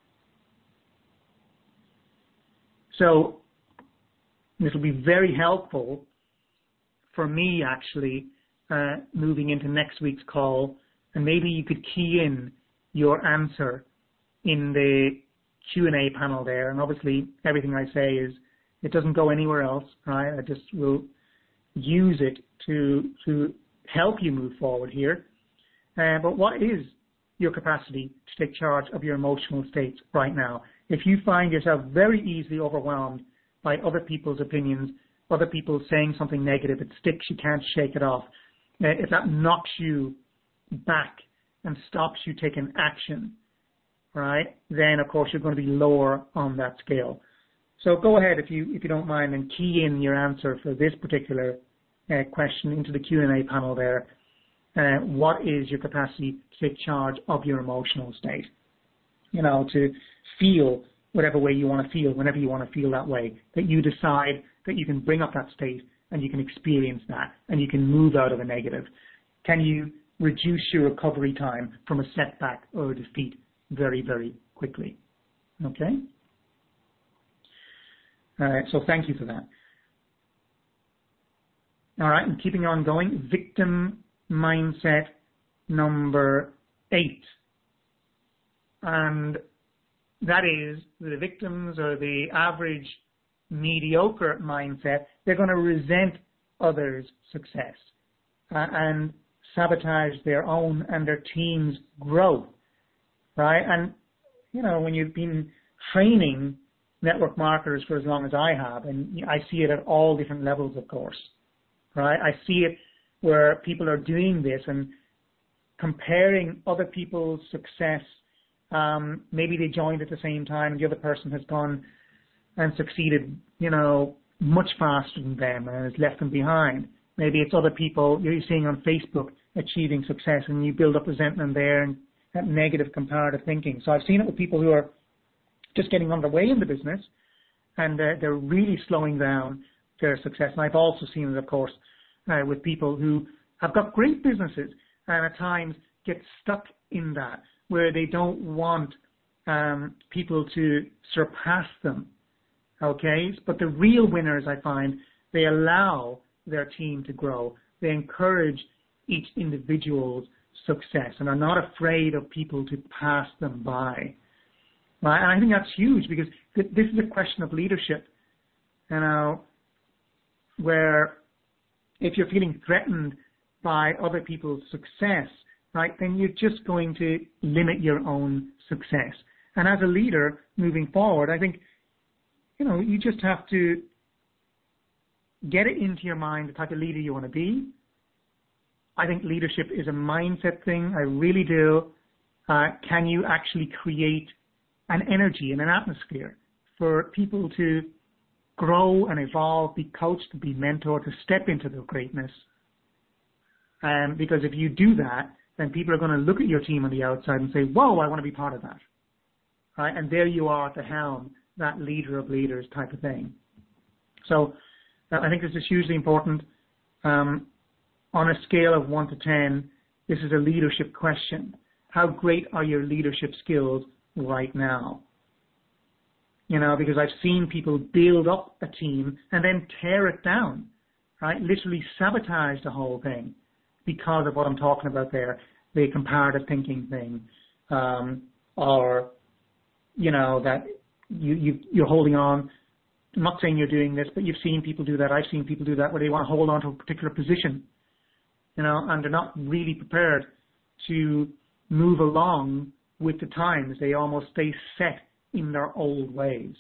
[SPEAKER 1] So this will be very helpful for me, actually, uh, moving into next week's call, and maybe you could key in your answer in the Q and A panel there. And obviously, everything I say is, it doesn't go anywhere else, right? I just will use it to to help you move forward here. Uh, but what is your capacity to take charge of your emotional states right now? If you find yourself very easily overwhelmed by other people's opinions, other people saying something negative, it sticks, you can't shake it off, uh, if that knocks you back and stops you taking action, right, then of course you're going to be lower on that scale. So go ahead, if you if you don't mind, and key in your answer for this particular uh, question into the Q and A panel there. Uh, what is your capacity to take charge of your emotional state? You know, to feel whatever way you want to feel, whenever you want to feel that way, that you decide that you can bring up that state and you can experience that and you can move out of a negative. Can you reduce your recovery time from a setback or a defeat very, very quickly? Okay? Uh, so thank you for that. All right, and keeping on going, victim mindset number eight. And that is the victims or the average mediocre mindset. They're going to resent others' success uh, and sabotage their own and their team's growth, right? And, you know, when you've been training network marketers for as long as I have, and I see it at all different levels, of course, right? I see it where people are doing this and comparing other people's success. Um, maybe they joined at the same time and the other person has gone and succeeded, you know, much faster than them and has left them behind. Maybe it's other people you're seeing on Facebook achieving success and you build up resentment there and that negative comparative thinking. So I've seen it with people who are just getting underway in the business and uh, they're really slowing down their success. And I've also seen it, of course, uh, with people who have got great businesses and at times get stuck in that, where they don't want um, people to surpass them, okay? But the real winners, I find, they allow their team to grow. They encourage each individual's success and are not afraid of people to pass them by. Right? And I think that's huge because th- this is a question of leadership, you know, where if you're feeling threatened by other people's success, right, then you're just going to limit your own success. And as a leader moving forward, I think, you know, you just have to get it into your mind the type of leader you want to be. I think leadership is a mindset thing. I really do. Uh, can you actually create an energy and an atmosphere for people to grow and evolve, be coached, to be mentored, to step into their greatness? Um, because if you do that, then people are going to look at your team on the outside and say, whoa, I want to be part of that. Right? And there you are at the helm, that leader of leaders type of thing. So uh, I think this is hugely important. Um, on a scale of one to ten, this is a leadership question. How great are your leadership skills right now? You know, because I've seen people build up a team and then tear it down, right? Literally sabotage the whole thing because of what I'm talking about there, the comparative thinking thing, um, or, you know, that you, you, you're holding on. I'm not saying you're doing this, but you've seen people do that. I've seen people do that where they want to hold on to a particular position, you know, and they're not really prepared to move along with the times. They almost stay set in their old ways.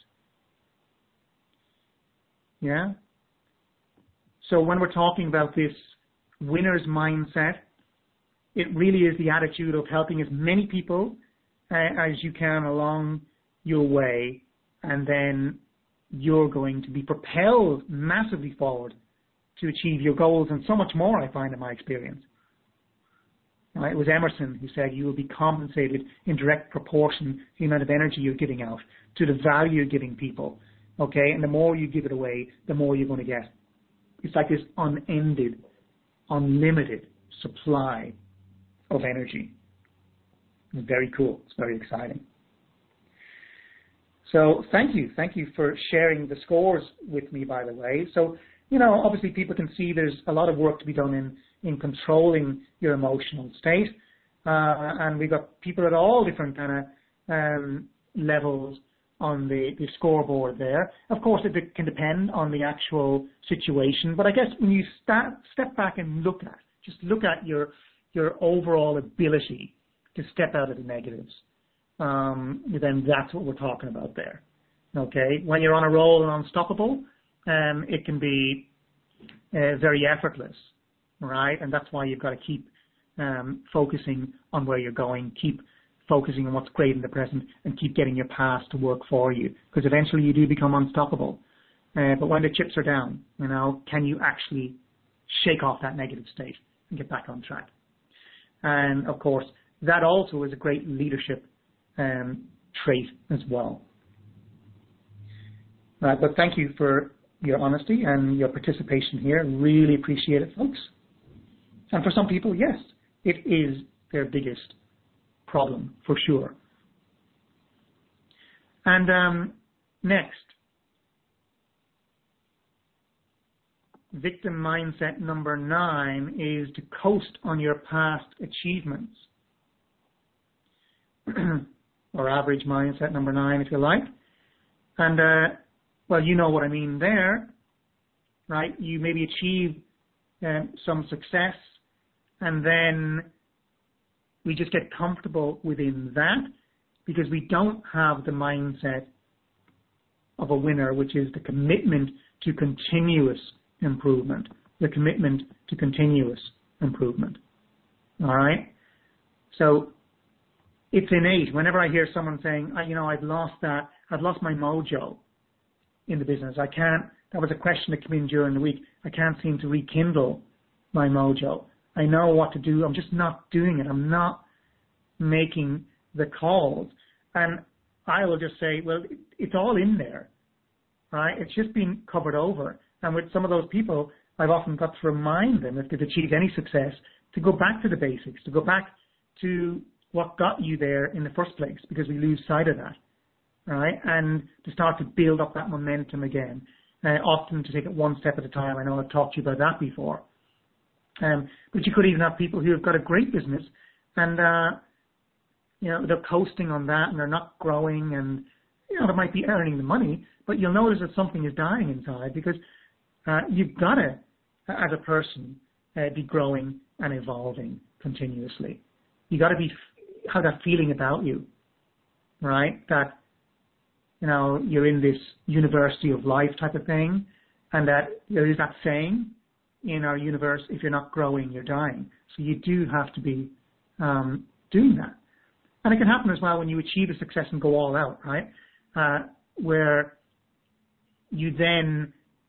[SPEAKER 1] Yeah? So when we're talking about this winner's mindset, it really is the attitude of helping as many people uh, as you can along your way, and then you're going to be propelled massively forward to achieve your goals and so much more, I find in my experience. Right? It was Emerson who said you will be compensated in direct proportion to the amount of energy you're giving out, to the value you're giving people. Okay? And the more you give it away, the more you're going to get. It's like this unended, unlimited supply of energy. It's very cool. It's very exciting. So thank you. Thank you for sharing the scores with me, by the way. So, you know, obviously people can see there's a lot of work to be done in, in controlling your emotional state. Uh, and we've got people at all different kind of um, levels on the, the scoreboard there. Of course, it can depend on the actual situation. But I guess when you sta- step back and look at, just look at your your overall ability to step out of the negatives, um, then that's what we're talking about there. Okay? When you're on a roll and unstoppable, um, it can be uh, very effortless, right? And that's why you've got to keep um, focusing on where you're going, keep focusing on what's great in the present, and keep getting your past to work for you, because eventually you do become unstoppable. Uh, but when the chips are down, you know, can you actually shake off that negative state and get back on track. And of course, that also is a great leadership um, trait as well. Uh, but thank you for your honesty and your participation here. Really appreciate it, folks. And for some people, yes, it is their biggest problem, for sure. And um, next, victim mindset number nine is to coast on your past achievements. Or average mindset number nine, if you like. And, uh, well, you know what I mean there, right? You maybe achieve uh, some success, and then we just get comfortable within that because we don't have the mindset of a winner, which is the commitment to continuous improvement, the commitment to continuous improvement. All right? So it's innate. Whenever I hear someone saying, you know, I've lost that, I've lost my mojo in the business. I can't, that was a question that came in during the week. I can't seem to rekindle my mojo. I know what to do. I'm just not doing it. I'm not making the calls. And I will just say, well, it, it's all in there, right? It's just been covered over. And with some of those people, I've often got to remind them, if they've achieved any success, to go back to the basics, to go back to what got you there in the first place, because we lose sight of that, right? And to start to build up that momentum again, uh, often to take it one step at a time. I know I've talked to you about that before. Um, but you could even have people who have got a great business and, uh, you know, they're coasting on that and they're not growing, and, you know, they might be earning the money, but you'll notice that something is dying inside because uh, you've got to, as a person, uh, be growing and evolving continuously. You got to be have that feeling about you, right? That, you know, you're in this university of life type of thing, and that there is that saying in our universe, if you're not growing, you're dying. So you do have to be um, doing that. And it can happen as well when you achieve a success and go all out, right? Uh, where you then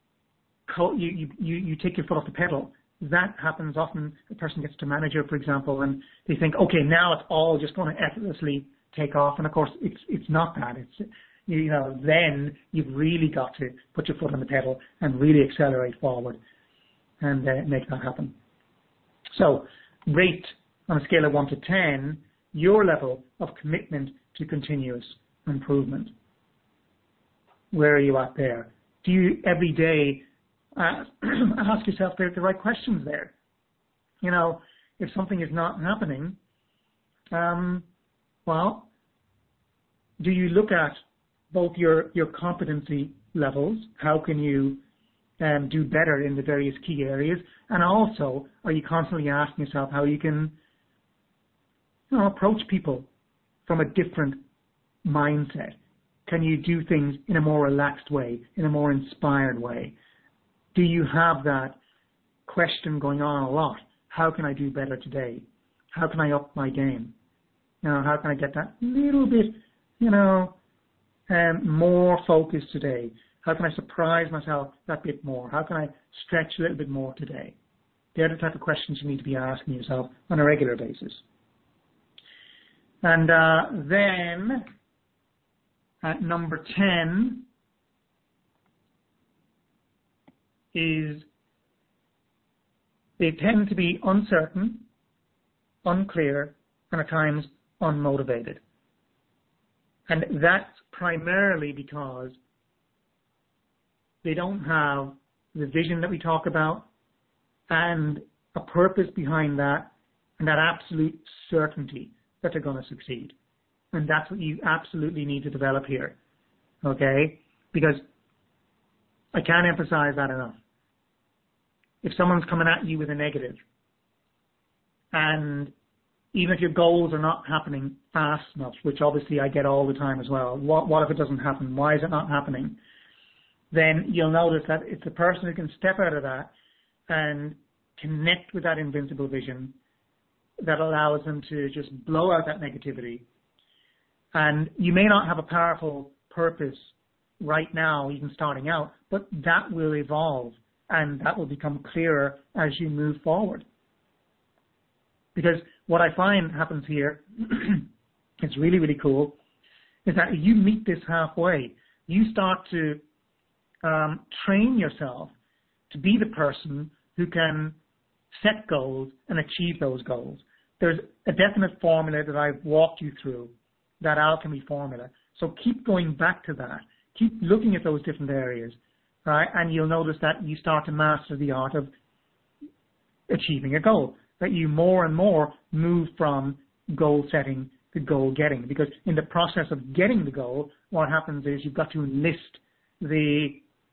[SPEAKER 1] co- you, you, you, you take your foot off the pedal. That happens often. A person gets to manager, for example, and they think, okay, now it's all just going to effortlessly take off. And of course, it's it's not that. It's, you know, then you've really got to put your foot on the pedal and really accelerate forward and uh, make that happen. So rate on a scale of one to ten your level of commitment to continuous improvement. Where are you at there? Do you every day uh, ask yourself the, the right questions there? You know, if something is not happening, um, well, do you look at both your, your competency levels, how can you um, do better in the various key areas, and also are you constantly asking yourself how you can, you know, approach people from a different mindset? Can you do things in a more relaxed way, in a more inspired way? Do you have that question going on a lot? How can I do better today? How can I up my game? You know, how can I get that little bit, you know, um, more focused today? How can I surprise myself that bit more? How can I stretch a little bit more today? They're the type of questions you need to be asking yourself on a regular basis. And uh, then at number ten is they tend to be uncertain, unclear, and at times unmotivated. And that's primarily because they don't have the vision that we talk about and a purpose behind that and that absolute certainty that they're going to succeed. And that's what you absolutely need to develop here, okay? Because I can't emphasize that enough. If someone's coming at you with a negative, and even if your goals are not happening fast enough, which obviously I get all the time as well, what, what if it doesn't happen? Why is it not happening? Then you'll notice that it's a person who can step out of that and connect with that invincible vision that allows them to just blow out that negativity. And you may not have a powerful purpose right now, even starting out, but that will evolve and that will become clearer as you move forward. Because what I find happens here, it's really, really cool, is that you meet this halfway. You start to um, train yourself to be the person who can set goals and achieve those goals. There's a definite formula that I've walked you through, that alchemy formula. So keep going back to that. Keep looking at those different areas, right? And you'll notice that you start to master the art of achieving a goal, that you more and more move from goal setting to goal getting. Because in the process of getting the goal, what happens is you've got to enlist the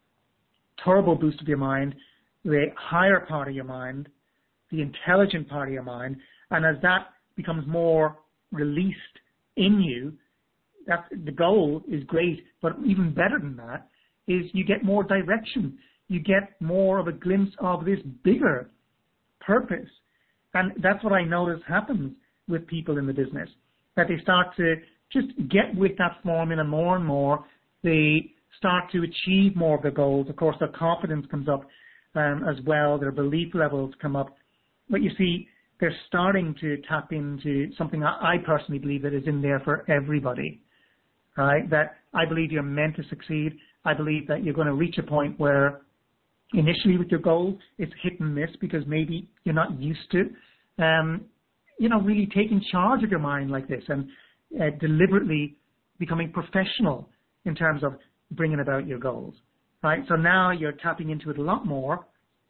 [SPEAKER 1] turbo boost of your mind, the higher part of your mind, the intelligent part of your mind, and as that becomes more released in you, that the goal is great, but even better than that is you get more direction. You get more of a glimpse of this bigger purpose. And that's what I notice happens with people in the business, that they start to just get with that formula more and more. They start to achieve more of their goals. Of course, their confidence comes up um, as well. Their belief levels come up. But you see, they're starting to tap into something I personally believe that is in there for everybody, right? That I believe you're meant to succeed. I believe that you're going to reach a point where initially with your goals, it's hit and miss because maybe you're not used to, um, you know, really taking charge of your mind like this and uh, deliberately becoming professional in terms of bringing about your goals, right? So now you're tapping into it a lot more.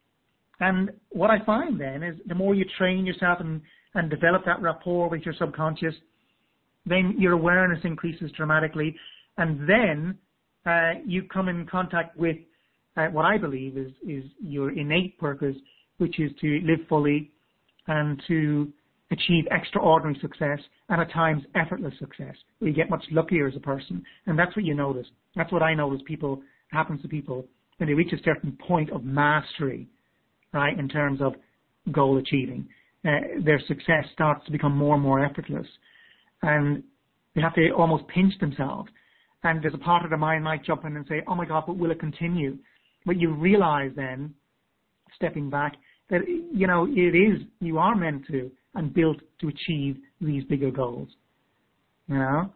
[SPEAKER 1] And what I find then is the more you train yourself and, and develop that rapport with your subconscious, then your awareness increases dramatically. And then uh, you come in contact with uh, what I believe is, is your innate purpose, which is to live fully and to achieve extraordinary success and at times effortless success, where you get much luckier as a person. And that's what you notice. That's what I notice people happens to people when they reach a certain point of mastery, right, in terms of goal achieving. Uh, their success starts to become more and more effortless. And they have to almost pinch themselves. And there's a part of the mind might jump in and say, oh my God, but will it continue? But you realize then, stepping back, that, you know, it is, you are meant to and built to achieve these bigger goals. You know?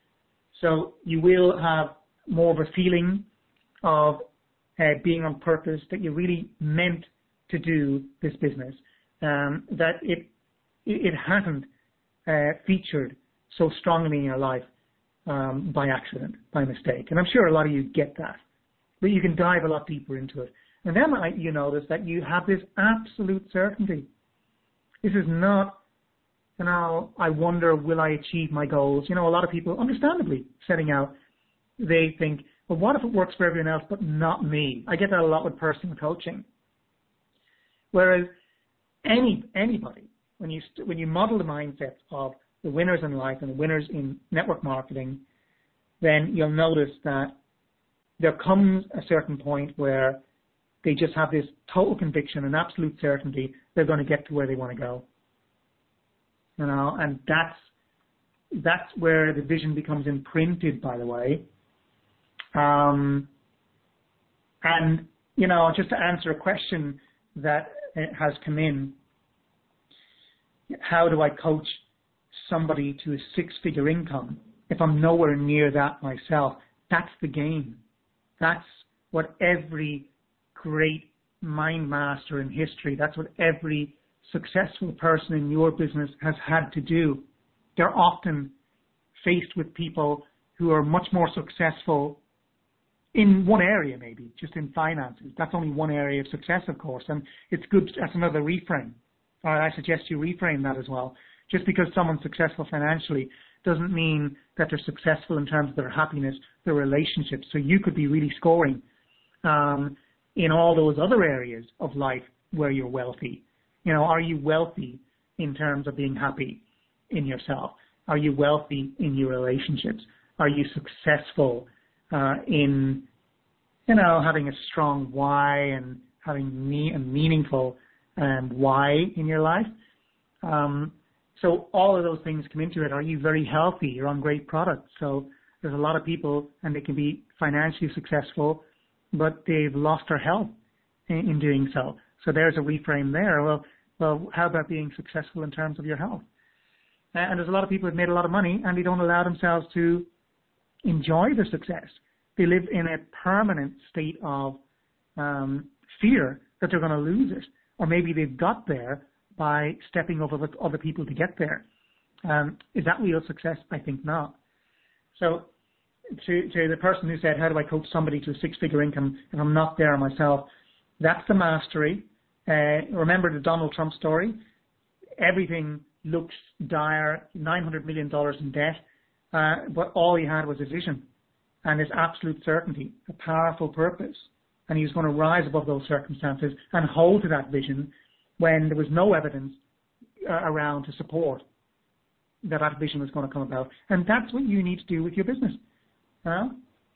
[SPEAKER 1] So you will have more of a feeling of uh, being on purpose, that you're really meant to do this business, um, that it it hasn't uh, featured so strongly in your life um, by accident, by mistake. And I'm sure a lot of you get that, but you can dive a lot deeper into it. And then you notice that you have this absolute certainty. This is not, you know, I wonder, will I achieve my goals? You know, a lot of people, understandably, setting out, they think, well, what if it works for everyone else but not me? I get that a lot with personal coaching. Whereas any anybody, when you st- when you model the mindset of the winners in life and the winners in network marketing, then you'll notice that there comes a certain point where they just have this total conviction and absolute certainty they're going to get to where they want to go. You know, and that's that's where the vision becomes imprinted, by the way. Um, and, you know, just to answer a question that has come in, how do I coach somebody to a six-figure income if I'm nowhere near that myself? That's the game. That's what every great mind master in history, that's what every successful person in your business has had to do. They're often faced with people who are much more successful in one area, maybe, just in finances. That's only one area of success, of course, and it's good. That's another reframe. All right, I suggest you reframe that as well. Just because someone's successful financially doesn't mean that they're successful in terms of their happiness, their relationships. So you could be really scoring um, in all those other areas of life where you're wealthy. You know, are you wealthy in terms of being happy in yourself? Are you wealthy in your relationships? Are you successful uh, in, you know, having a strong why and having me- a meaningful um, why in your life? Um, so all of those things come into it. Are you very healthy? You're on great products. So there's a lot of people, and they can be financially successful, but they've lost their health. in, in doing so. So there's a reframe there. Well, well, how about being successful in terms of your health? Uh, and there's a lot of people who've made a lot of money and they don't allow themselves to enjoy the success. They live in a permanent state of um, fear that they're going to lose it. Or maybe they've got there by stepping over with other people to get there. Um, is that real success? I think not. So to, to the person who said, how do I coach somebody to a six-figure income if I'm not there myself? That's the mastery. Uh, remember the Donald Trump story? Everything looks dire, nine hundred million dollars in debt, uh, but all he had was a vision and this absolute certainty, a powerful purpose. And he was going to rise above those circumstances and hold to that vision when there was no evidence uh, around to support that that vision was going to come about. And that's what you need to do with your business. Uh,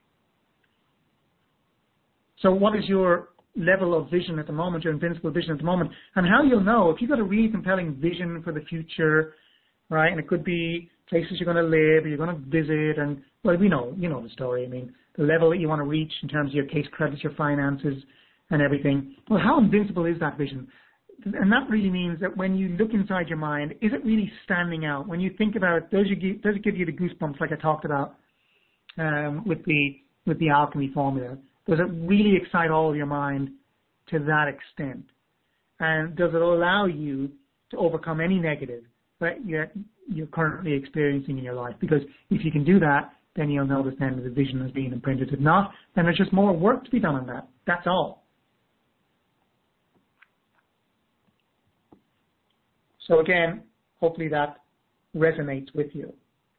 [SPEAKER 1] so what is your level of vision at the moment, your invincible vision at the moment? And how you'll know, if you've got a really compelling vision for the future, right, and it could be places you're going to live, you're going to visit, and, well, we know, you know the story. I mean, the level that you want to reach in terms of your case credits, your finances, and everything. Well, how invincible is that vision? And that really means that when you look inside your mind, is it really standing out? When you think about it, does, you give, does it give you the goosebumps like I talked about um, with the with the alchemy formula? Does it really excite all of your mind to that extent? And does it allow you to overcome any negative that you're, you're currently experiencing in your life? Because if you can do that, then you'll notice then that the vision has been imprinted. If not, then there's just more work to be done on that. That's all. So again, hopefully that resonates with you.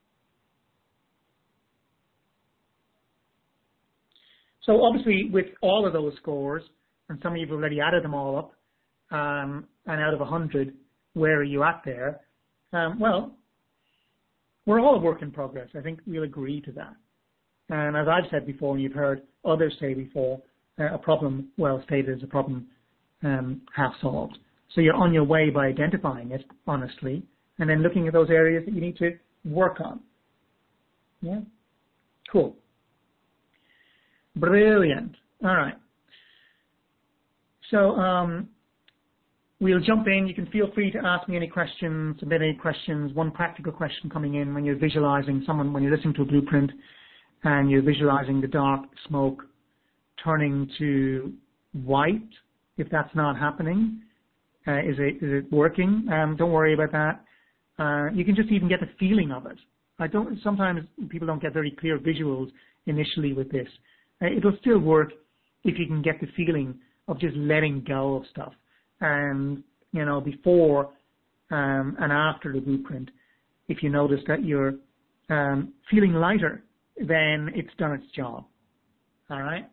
[SPEAKER 1] So obviously with all of those scores, and some of you have already added them all up, um, and out of one hundred, where are you at there? Um, well, we're all a work in progress. I think we'll agree to that. And as I've said before, and you've heard others say before, uh, a problem well stated is a problem um, half solved. So you're on your way by identifying it, honestly, and then looking at those areas that you need to work on. Yeah? Cool. Brilliant. All right. So um, we'll jump in. You can feel free to ask me any questions, submit any questions. One practical question coming in when you're visualizing someone, when you're listening to a blueprint and you're visualizing the dark smoke turning to white, if that's not happening, uh, is it is it working? Um, don't worry about that. Uh, you can just even get the feeling of it. I don't. Sometimes people don't get very clear visuals initially with this. Uh, it'll still work if you can get the feeling of just letting go of stuff. And, you know, before um, and after the blueprint, if you notice that you're um, feeling lighter, then it's done its job. All right?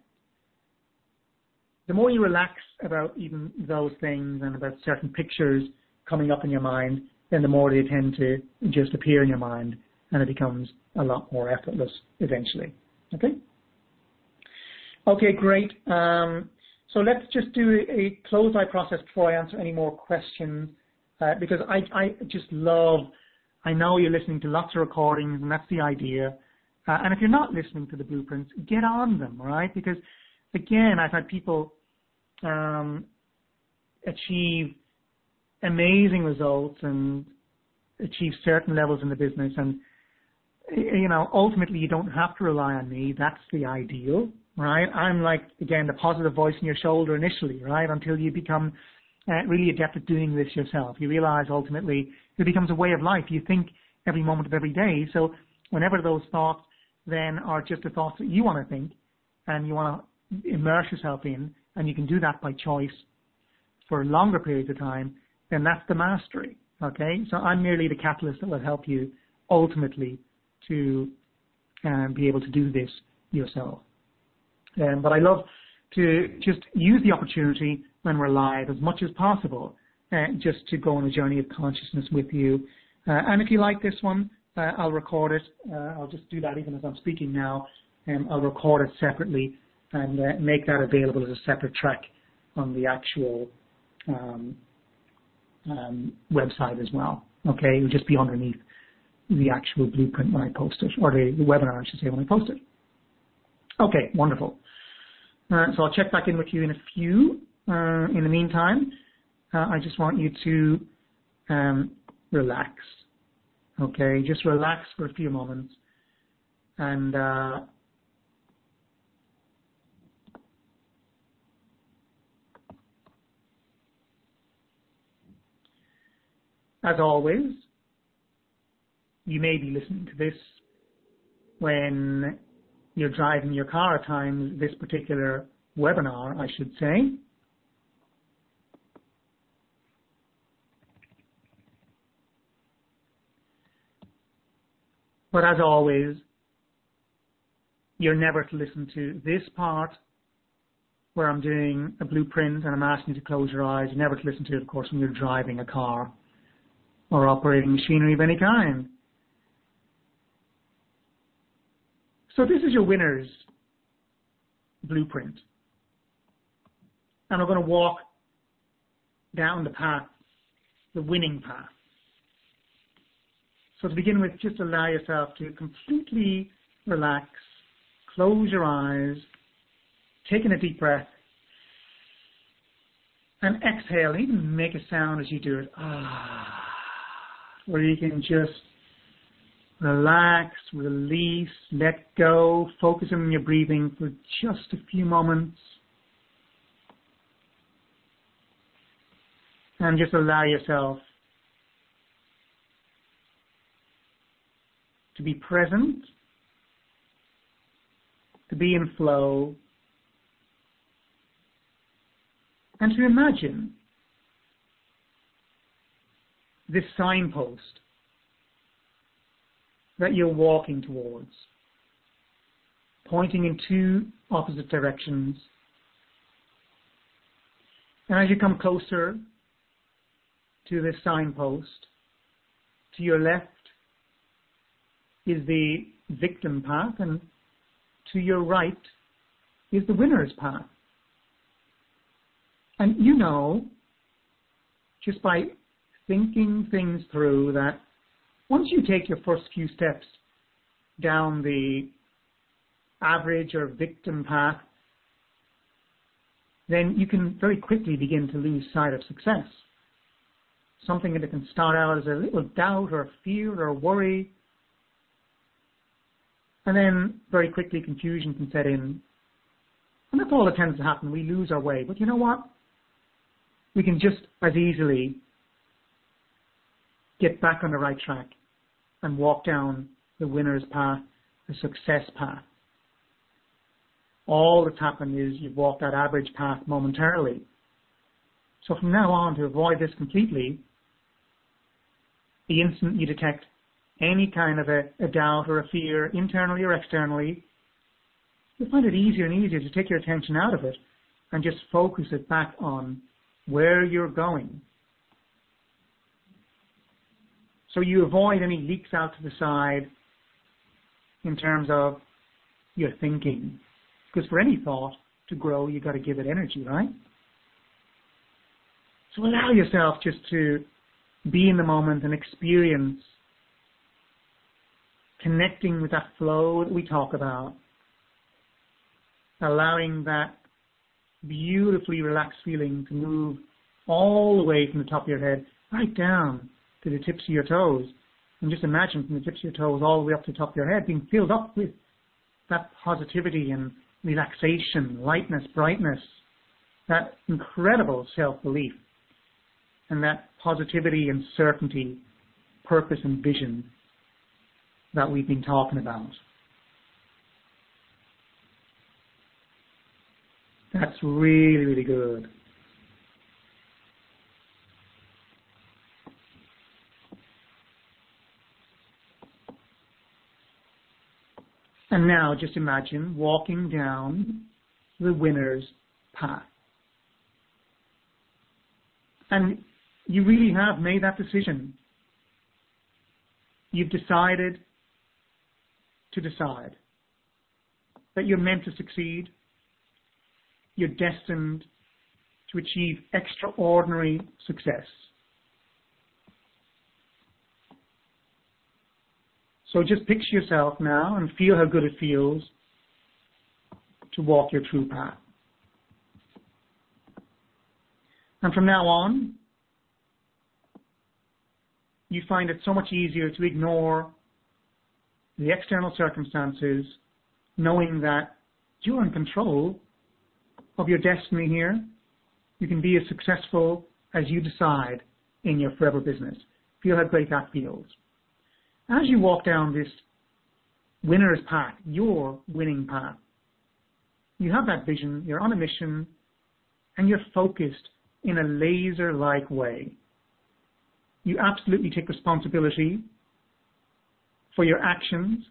[SPEAKER 1] The more you relax about even those things and about certain pictures coming up in your mind, then the more they tend to just appear in your mind, and it becomes a lot more effortless eventually. Okay? Okay, great. Um, so let's just do a, a close-eye process before I answer any more questions, uh, because I, I just love, I know you're listening to lots of recordings, and that's the idea. Uh, and if you're not listening to the blueprints, get on them, right? Because, again, I've had people um, achieve amazing results and achieve certain levels in the business. And, you know, ultimately you don't have to rely on me. That's the ideal, right? I'm like, again, the positive voice in your shoulder initially, right? Until you become uh, really adept at doing this yourself. You realize ultimately it becomes a way of life. You think every moment of every day. So whenever those thoughts then are just the thoughts that you want to think and you want to immerse yourself in, and you can do that by choice for longer periods of time, then that's the mastery, okay? So I'm merely the catalyst that will help you ultimately to um, be able to do this yourself. Um, but I love to just use the opportunity when we're live as much as possible, uh, just to go on a journey of consciousness with you. Uh, and if you like this one, uh, I'll record it. Uh, I'll just do that even as I'm speaking now. Um, I'll record it separately and uh, make that available as a separate track on the actual um, um, website as well. Okay, it'll just be underneath the actual blueprint when I post it, or the, the webinar, I should say, when I post it. Okay, wonderful. Uh, so I'll check back in with you in a few. uh, in the meantime, uh, I just want you to um, relax. Okay, just relax for a few moments. And uh, as always, you may be listening to this when you're driving your car at times, this particular webinar, I should say. But as always, you're never to listen to this part where I'm doing a blueprint and I'm asking you to close your eyes. You're never to listen to it, of course, when you're driving a car or operating machinery of any kind. So this is your winner's blueprint. And we're going to walk down the path, the winning path. So to begin with, just allow yourself to completely relax, close your eyes, take in a deep breath, and exhale. Even make a sound as you do it. Ah, where you can just relax, release, let go, focus on your breathing for just a few moments. And just allow yourself to be present, to be in flow, and to imagine this signpost that you're walking towards, pointing in two opposite directions. And as you come closer to this signpost, to your left is the victim path, and to your right is the winner's path. And you know, just by thinking things through, that once you take your first few steps down the average or victim path, then you can very quickly begin to lose sight of success. Something that can start out as a little doubt or fear or worry, and then very quickly confusion can set in. And that's all that tends to happen. We lose our way. But you know what? We can just as easily get back on the right track and walk down the winner's path, the success path. All that's happened is you've walked that average path momentarily. So from now on, to avoid this completely, the instant you detect any kind of a, a doubt or a fear, internally or externally, you'll find it easier and easier to take your attention out of it and just focus it back on where you're going. So you avoid any leaks out to the side in terms of your thinking. Because for any thought to grow, you've got to give it energy, right? So allow yourself just to be in the moment and experience connecting with that flow that we talk about, allowing that beautifully relaxed feeling to move all the way from the top of your head right down to the tips of your toes. And just imagine from the tips of your toes all the way up to the top of your head being filled up with that positivity and relaxation, lightness, brightness, that incredible self-belief, and that positivity and certainty, purpose and vision that we've been talking about. That's really, really good. And now just imagine walking down the winner's path. And you really have made that decision. You've decided to decide that you're meant to succeed. You're destined to achieve extraordinary success. So just picture yourself now and feel how good it feels to walk your true path. And from now on, you find it so much easier to ignore the external circumstances, knowing that you're in control of your destiny here. You can be as successful as you decide in your forever business. Feel how great that feels. As you walk down this winner's path, your winning path, you have that vision, you're on a mission, and you're focused in a laser-like way. You absolutely take responsibility for your actions,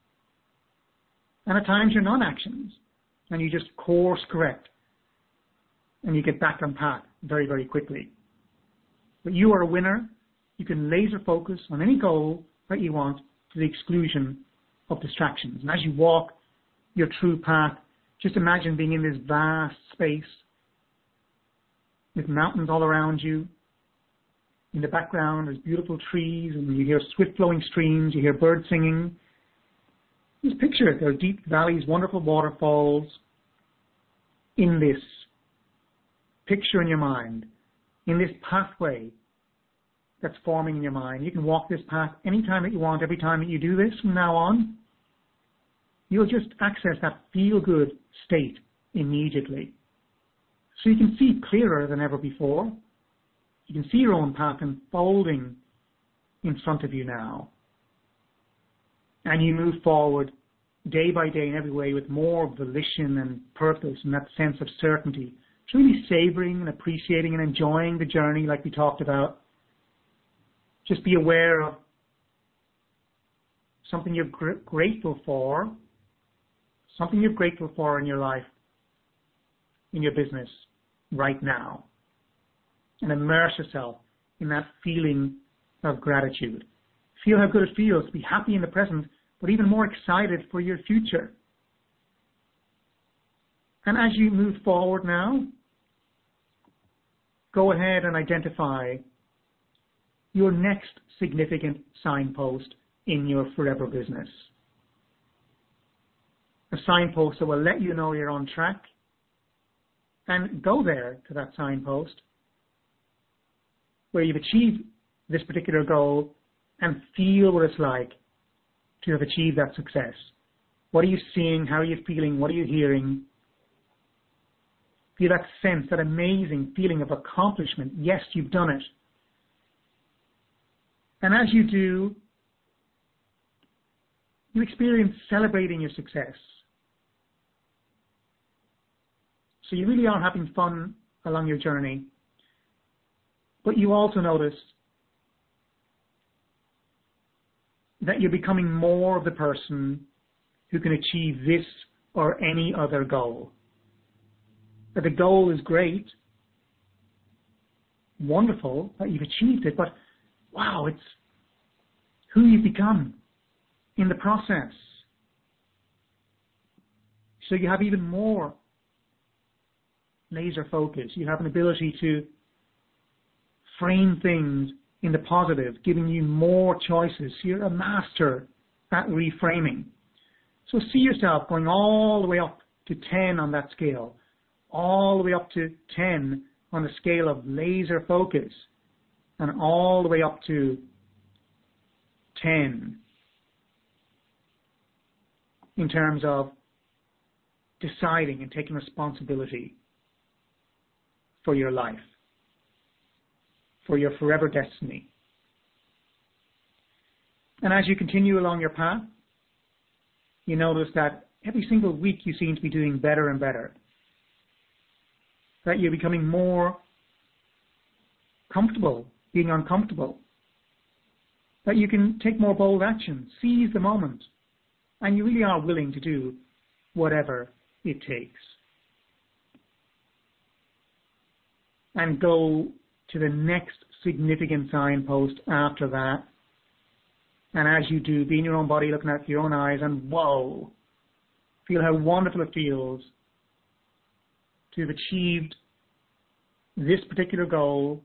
[SPEAKER 1] and at times your non-actions, and you just course correct, and you get back on path very, very quickly. But you are a winner. You can laser focus on any goal that you want to the exclusion of distractions. And as you walk your true path, just imagine being in this vast space with mountains all around you. In the background, there's beautiful trees, and you hear swift-flowing streams, you hear birds singing. Just picture it. There are deep valleys, wonderful waterfalls in this. Picture in your mind, in this pathway that's forming in your mind. You can walk this path anytime that you want. Every time that you do this from now on, you'll just access that feel-good state immediately. So you can see clearer than ever before. You can see your own path unfolding in front of you now. And you move forward day by day in every way with more volition and purpose and that sense of certainty. It's really savoring and appreciating and enjoying the journey like we talked about. Just be aware of something you're gr- grateful for, something you're grateful for in your life, in your business right now. And immerse yourself in that feeling of gratitude. Feel how good it feels to be happy in the present, but even more excited for your future. And as you move forward now, go ahead and identify your next significant signpost in your forever business. A signpost that will let you know you're on track, and go there to that signpost where you've achieved this particular goal and feel what it's like to have achieved that success. What are you seeing? How are you feeling? What are you hearing? Feel that sense, that amazing feeling of accomplishment. Yes, you've done it. And as you do, you experience celebrating your success. So you really are having fun along your journey. But you also notice that you're becoming more of the person who can achieve this or any other goal. That the goal is great, wonderful that you've achieved it, but wow, it's who you've become in the process. So you have even more laser focus. You have an ability to frame things in the positive, giving you more choices. You're a master at reframing. So see yourself going all the way up to ten on that scale, all the way up to ten on the scale of laser focus, and all the way up to ten in terms of deciding and taking responsibility for your life, for your forever destiny. And as you continue along your path, you notice that every single week you seem to be doing better and better. That you're becoming more comfortable being uncomfortable. That you can take more bold action, seize the moment, and you really are willing to do whatever it takes. And go to the next significant signpost after that. And as you do, be in your own body, looking at your own eyes, and whoa, feel how wonderful it feels to have achieved this particular goal.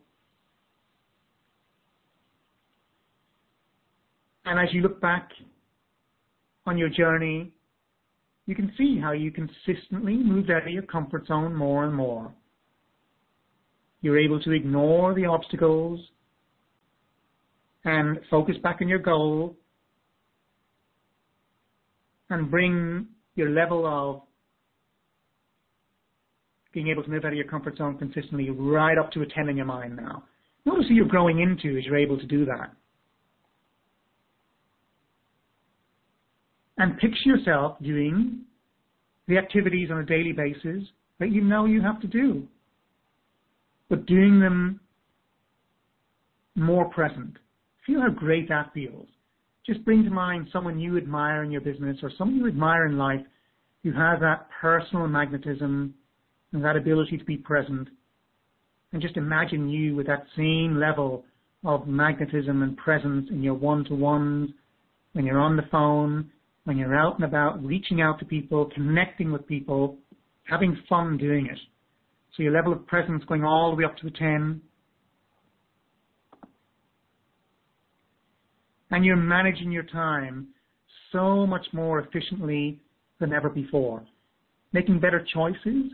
[SPEAKER 1] And as you look back on your journey, you can see how you consistently moved out of your comfort zone more and more. You're able to ignore the obstacles and focus back on your goal and bring your level of being able to move out of your comfort zone consistently right up to a ten in your mind now. Notice who you're growing into as you're able to do that. And picture yourself doing the activities on a daily basis that you know you have to do, but doing them more present. Feel how great that feels. Just bring to mind someone you admire in your business or someone you admire in life who has that personal magnetism and that ability to be present. And just imagine you with that same level of magnetism and presence in your one-to-ones, when you're on the phone, when you're out and about, reaching out to people, connecting with people, having fun doing it. So your level of presence going all the way up to a ten. And you're managing your time so much more efficiently than ever before. Making better choices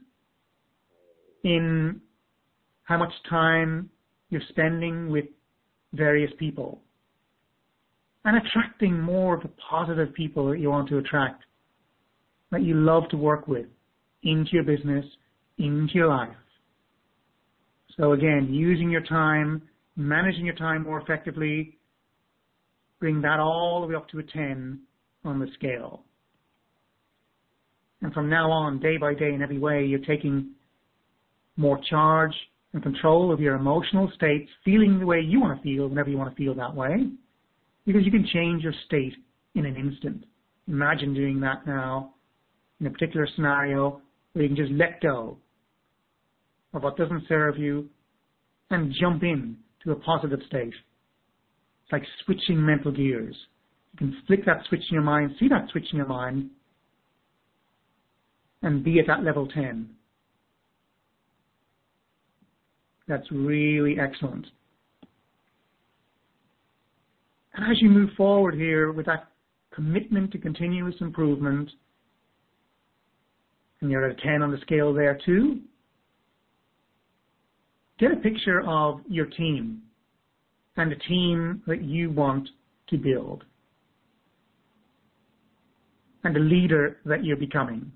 [SPEAKER 1] in how much time you're spending with various people. And attracting more of the positive people that you want to attract, that you love to work with, into your business, into your life. So again, using your time, managing your time more effectively, bring that all the way up to a ten on the scale. And from now on, day by day, in every way, you're taking more charge and control of your emotional states, feeling the way you want to feel whenever you want to feel that way, because you can change your state in an instant. Imagine doing that now in a particular scenario where you can just let go of what doesn't serve you and jump in to a positive state. It's like switching mental gears. You can flick that switch in your mind, see that switch in your mind, and be at that level ten. That's really excellent. And as you move forward here with that commitment to continuous improvement, and you're at a ten on the scale there too, get a picture of your team and the team that you want to build and the leader that you're becoming.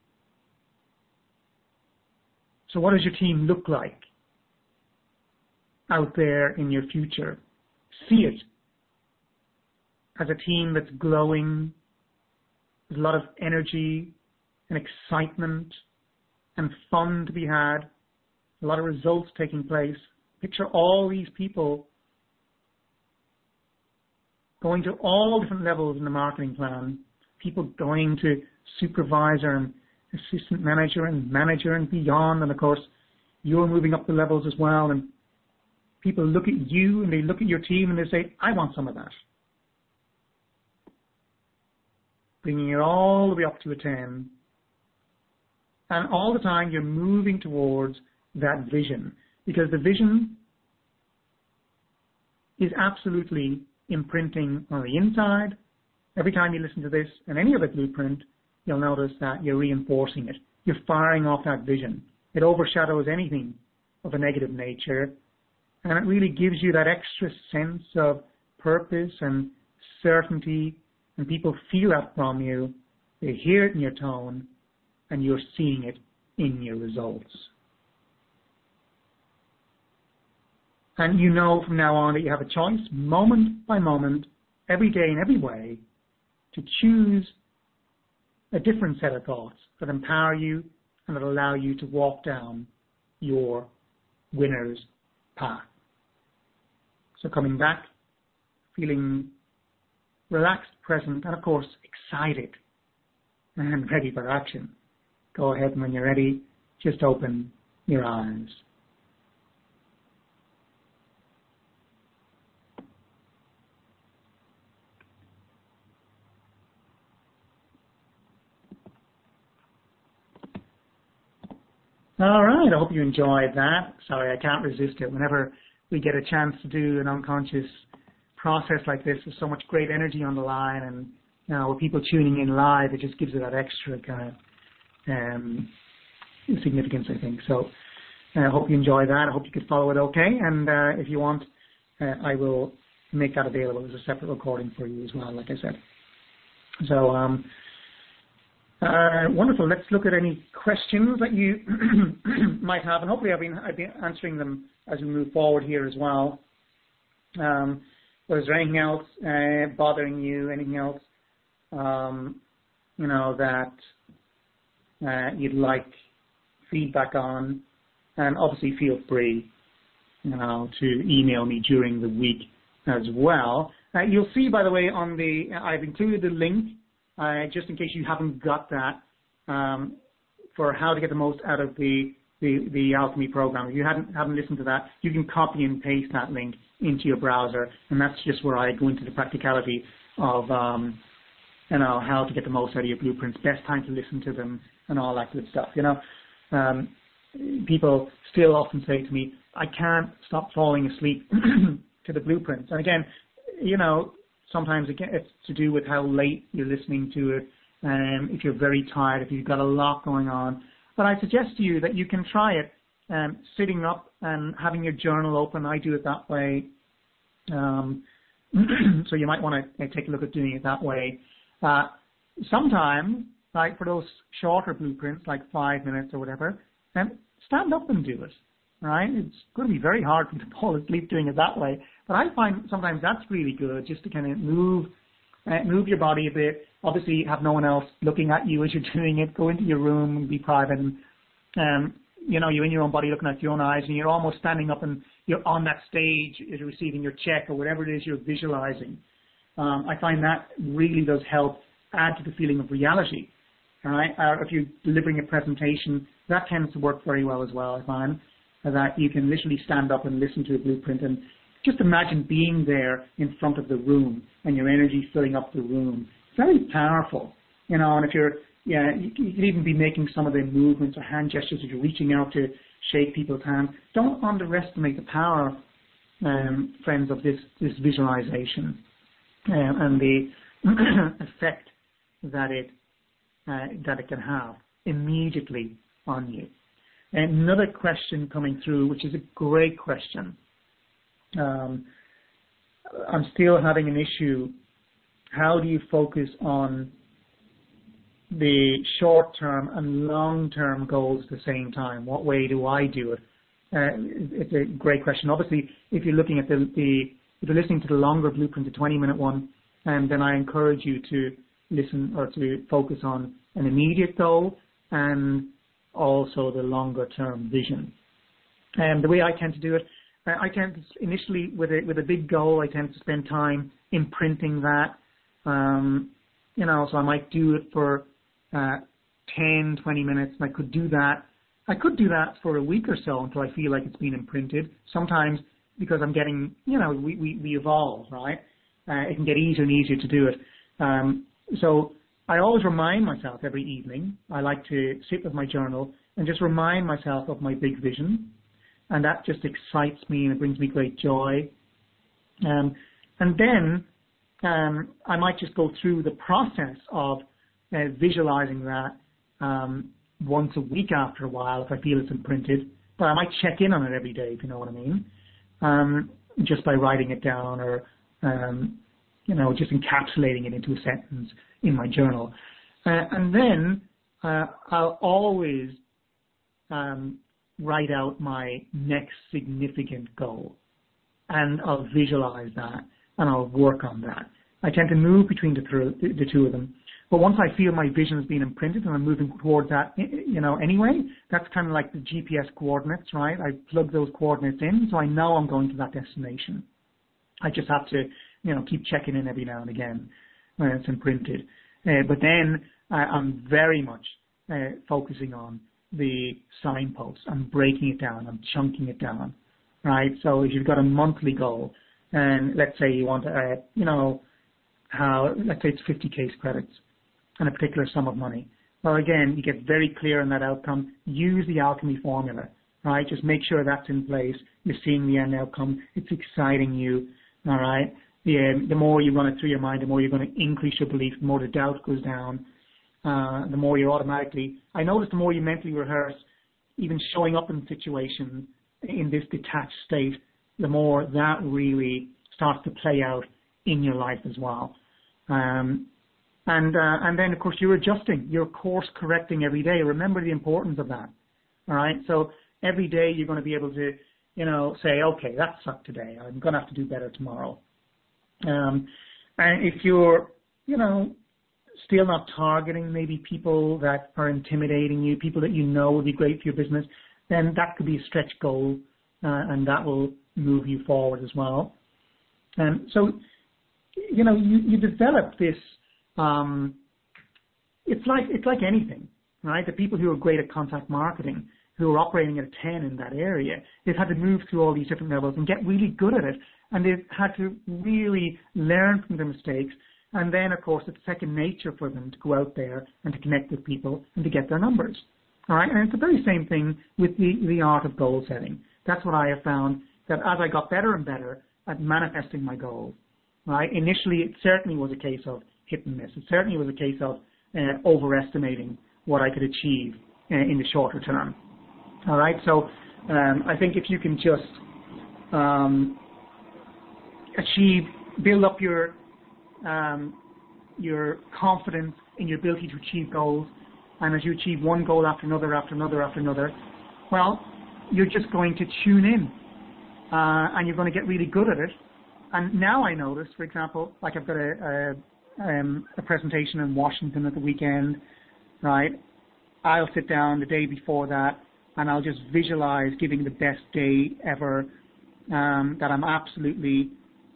[SPEAKER 1] So what does your team look like out there in your future? See it as a team that's glowing, with a lot of energy and excitement and fun to be had, a lot of results taking place. Picture all these people going to all different levels in the marketing plan, people going to supervisor and assistant manager and manager and beyond, and of course you're moving up the levels as well, and people look at you and they look at your team and they say, I want some of that. Bringing it all the way up to a ten. And all the time you're moving towards that vision, because the vision is absolutely imprinting on the inside. Every time you listen to this and any other blueprint, you'll notice that you're reinforcing it. You're firing off that vision. It overshadows anything of a negative nature, and it really gives you that extra sense of purpose and certainty, and people feel that from you. They hear it in your tone, and you're seeing it in your results. And you know from now on that you have a choice, moment by moment, every day in every way, to choose a different set of thoughts that empower you and that allow you to walk down your winner's path. So coming back, feeling relaxed, present, and of course excited and ready for action. Go ahead, and when you're ready, just open your eyes. All right, I hope you enjoyed that. Sorry, I can't resist it. Whenever we get a chance to do an unconscious process like this, there's so much great energy on the line, and you know, with people tuning in live, it just gives it that extra kind of um, significance, I think. So I hope you enjoy that. I hope you could follow it okay. And uh, if you want, uh, I will make that available as a separate recording for you as well, like I said. So, um, uh, wonderful. Let's look at any questions that you might have. And hopefully I've been, I've been answering them as we move forward here as well. Um, was there anything else uh, bothering you? Anything else, um, you know, that uh, you'd like feedback on? And obviously feel free, you know, to email me during the week as well. Uh, you'll see, by the way, on the, I've included the link, uh, just in case you haven't got that, um, for how to get the most out of the, the, the Alchemy program. If you haven't, haven't listened to that, you can copy and paste that link into your browser, and that's just where I go into the practicality of, um, you know, how to get the most out of your blueprints, best time to listen to them, and all that good stuff, you know. Um, people still often say to me, I can't stop falling asleep to the blueprints. And again, you know, sometimes again, it's to do with how late you're listening to it, um, if you're very tired, if you've got a lot going on. But I suggest to you that you can try it um, sitting up and having your journal open. I do it that way. Um, so you might want to take a look at doing it that way. Uh, sometimes, like for those shorter blueprints, like five minutes or whatever, then stand up and do it, right? It's going to be very hard for you to fall asleep doing it that way. But I find sometimes that's really good, just to kind of move uh, move your body a bit. Obviously, have no one else looking at you as you're doing it. Go into your room and be private. And, um, you know, you're in your own body looking at your own eyes, and you're almost standing up and you're on that stage, you're receiving your check or whatever it is you're visualizing. Um, I find that really does help add to the feeling of reality. All right? Or if you're delivering a presentation, that tends to work very well as well, I find, that you can literally stand up and listen to a blueprint and just imagine being there in front of the room and your energy filling up the room. It's very powerful, you know, and if you're, yeah, you, you can even be making some of the movements or hand gestures as you're reaching out to shake people's hands. Don't underestimate the power, um, friends, of this, this visualization um, and the effect that it, uh, that it can have immediately on you. Another question coming through, which is a great question. Um, I'm still having an issue. How do you focus on the short-term and long-term goals at the same time? What way do I do it? Uh, it's a great question. Obviously, if you're looking at the, the if you're listening to the longer blueprint, the twenty-minute one, and then I encourage you to listen or to focus on an immediate goal and also the longer-term vision. And the way I tend to do it, I tend to initially with a with a big goal, I tend to spend time imprinting that. Um, you know, so I might do it for uh, ten, twenty minutes. And I could do that. I could do that for a week or so until I feel like it's been imprinted. Sometimes because I'm getting, you know, we we, we evolve, right? Uh, it can get easier and easier to do it. Um, so I always remind myself every evening. I like to sit with my journal and just remind myself of my big vision. And that just excites me and it brings me great joy. Um, and then um, I might just go through the process of uh, visualizing that um, once a week after a while if I feel it's imprinted. But I might check in on it every day, if you know what I mean, um, just by writing it down or, um, you know, just encapsulating it into a sentence in my journal. Uh, and then uh, I'll always um, write out my next significant goal, and I'll visualize that, and I'll work on that. I tend to move between the, th- the two of them, but once I feel my vision has been imprinted and I'm moving towards that, you know, anyway, that's kind of like the G P S coordinates, right? I plug those coordinates in, so I know I'm going to that destination. I just have to, you know, keep checking in every now and again when it's imprinted. Uh, but then uh, I'm very much uh, focusing on the signposts. I'm breaking it down. I'm chunking it down, right? So if you've got a monthly goal, and let's say you want to, uh, you know, how, let's say it's fifty case credits and a particular sum of money. Well, again, you get very clear on that outcome. Use the alchemy formula, right? Just make sure that's in place. You're seeing the end outcome. It's exciting you, all right? The, the more you run it through your mind, the more you're going to increase your belief, the more the doubt goes down. Uh, the more you automatically, I notice the more you mentally rehearse, even showing up in situations in this detached state, the more that really starts to play out in your life as well. Um, and uh, and then, of course, you're adjusting. You're course correcting every day. Remember the importance of that. All right? So every day you're going to be able to, you know, say, okay, that sucked today. I'm going to have to do better tomorrow. Um, and if you're, you know, still not targeting maybe people that are intimidating you, people that you know would be great for your business, then that could be a stretch goal, uh, and that will move you forward as well. And so, you know, you, you develop this, um, it's like, it's like anything, right? The people who are great at contact marketing, who are operating at a ten in that area, they've had to move through all these different levels and get really good at it. And they've had to really learn from their mistakes. And then, of course, it's second nature for them to go out there and to connect with people and to get their numbers. All right? And it's the very same thing with the, the art of goal setting. That's what I have found, that as I got better and better at manifesting my goals, right? Initially, it certainly was a case of hit and miss. It certainly was a case of uh, overestimating what I could achieve uh, in the shorter term. All right? So um, I think if you can just um, achieve, build up your um, your confidence in your ability to achieve goals, and as you achieve one goal after another, after another, after another, well, you're just going to tune in, uh, and you're going to get really good at it. And now I notice, for example, like I've got a, a, um, a presentation in Washington at the weekend, right? I'll sit down the day before that, and I'll just visualize giving the best day ever, um, that I'm absolutely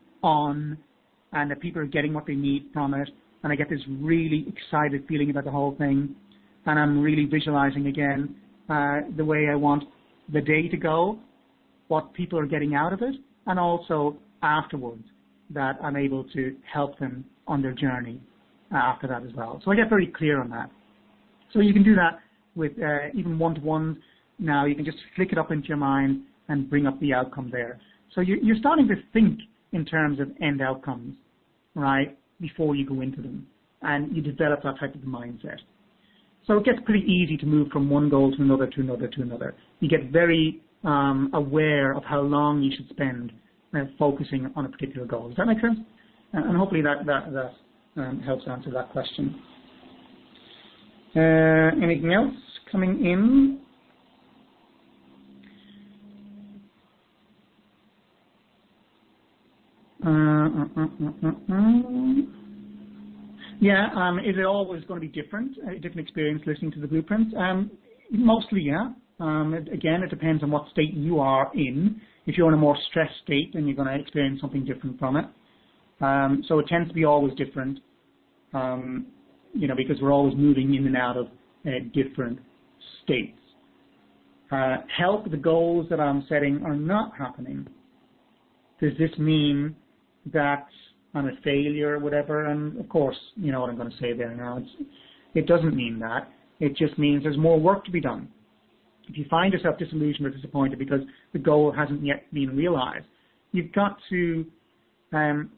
[SPEAKER 1] on, and that people are getting what they need from it, and I get this really excited feeling about the whole thing, and I'm really visualizing again uh, the way I want the day to go, what people are getting out of it, and also afterwards that I'm able to help them on their journey after that as well. So I get very clear on that. So you can do that with uh, even one-to-ones now. You can just flick it up into your mind and bring up the outcome there. So you're, you're starting to think in terms of end outcomes, right, before you go into them, and you develop that type of mindset. So it gets pretty easy to move from one goal to another, to another, to another. You get very um, aware of how long you should spend uh, focusing on a particular goal. Does that make sense? Uh, and hopefully that, that, that um, helps answer that question. Uh, anything else coming in? Uh, uh, uh, uh, uh. Yeah, um, is it always going to be different, a different experience listening to the blueprints? Um, mostly, yeah. Um, it, again, it depends on what state you are in. If you're in a more stressed state, then you're going to experience something different from it. Um, so it tends to be always different, um, you know, because we're always moving in and out of uh, different states. Uh, help the goals that I'm setting are not happening. Does this mean that I'm a failure or whatever? And of course, you know what I'm going to say there now. It's, it doesn't mean that. It just means there's more work to be done. If you find yourself disillusioned or disappointed because the goal hasn't yet been realized, you've got to um,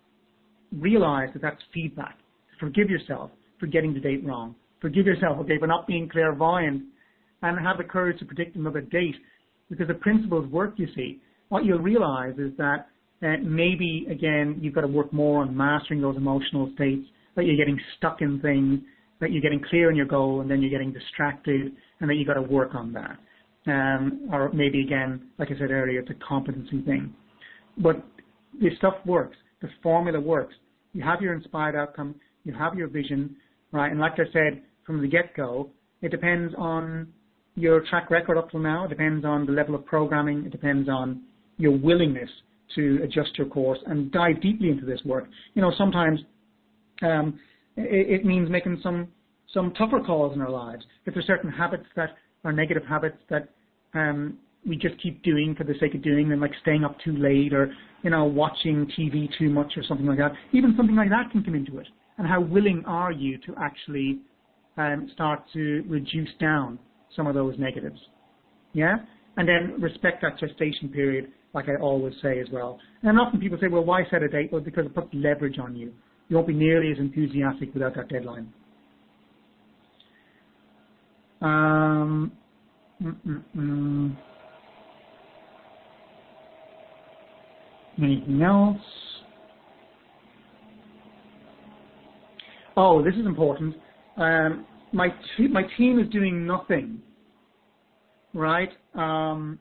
[SPEAKER 1] realize that that's feedback. Forgive yourself for getting the date wrong. Forgive yourself, okay, for not being clairvoyant, and have the courage to predict another date, because the principles work, you see. What you'll realize is that uh, maybe, again, you've got to work more on mastering those emotional states, that you're getting stuck in things, that you're getting clear on your goal, and then you're getting distracted, and that you've got to work on that. Um, or maybe, again, like I said earlier, it's a competency thing. But this stuff works. The formula works. You have your inspired outcome. You have your vision, right? And like I said from the get-go, it depends on your track record up till now. It depends on the level of programming. It depends on your willingness to adjust your course and dive deeply into this work. You know, sometimes um, it, it means making some some tougher calls in our lives. If there's certain habits that are negative habits that um, we just keep doing for the sake of doing them, like staying up too late or, you know, watching T V too much or something like that, even something like that can come into it. And how willing are you to actually um, start to reduce down some of those negatives? Yeah? And then respect that gestation period, like I always say as well. And often people say, well, why set a date? Well, because it puts leverage on you. You won't be nearly as enthusiastic without that deadline. Um, Mm-mm-mm. Anything else? Oh, this is important. Um, my te- my team is doing nothing, right? Um,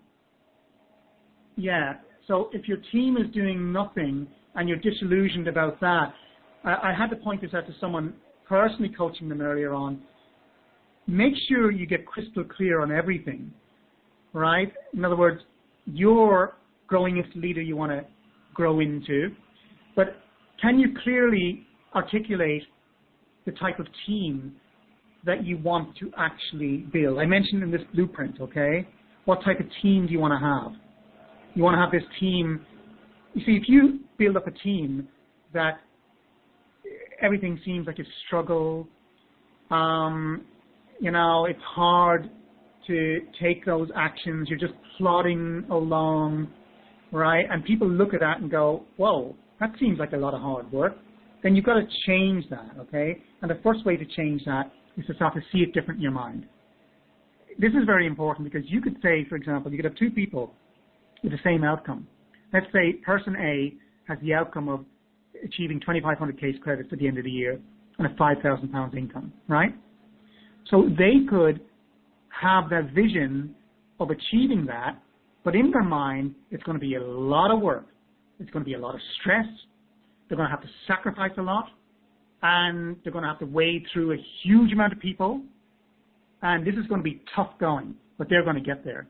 [SPEAKER 1] yeah. So if your team is doing nothing and you're disillusioned about that, I, I had to point this out to someone personally coaching them earlier on. Make sure you get crystal clear on everything, right? In other words, you're growing into the leader you want to grow into, but can you clearly articulate the type of team that you want to actually build? I mentioned in this blueprint, okay? What type of team do you want to have? You want to have this team. You see, if you build up a team that everything seems like a struggle, um, you know, it's hard to take those actions, you're just plodding along, right? And people look at that and go, whoa, that seems like a lot of hard work. Then you've got to change that, okay? And the first way to change that is to start to see it different in your mind. This is very important because you could say, for example, you could have two people with the same outcome. Let's say person A has the outcome of achieving twenty-five hundred case credits at the end of the year and a five thousand pounds income, right? So they could have that vision of achieving that, but in their mind, it's going to be a lot of work. It's going to be a lot of stress. They're going to have to sacrifice a lot, and they're going to have to wade through a huge amount of people, and this is going to be tough going, but they're going to get there.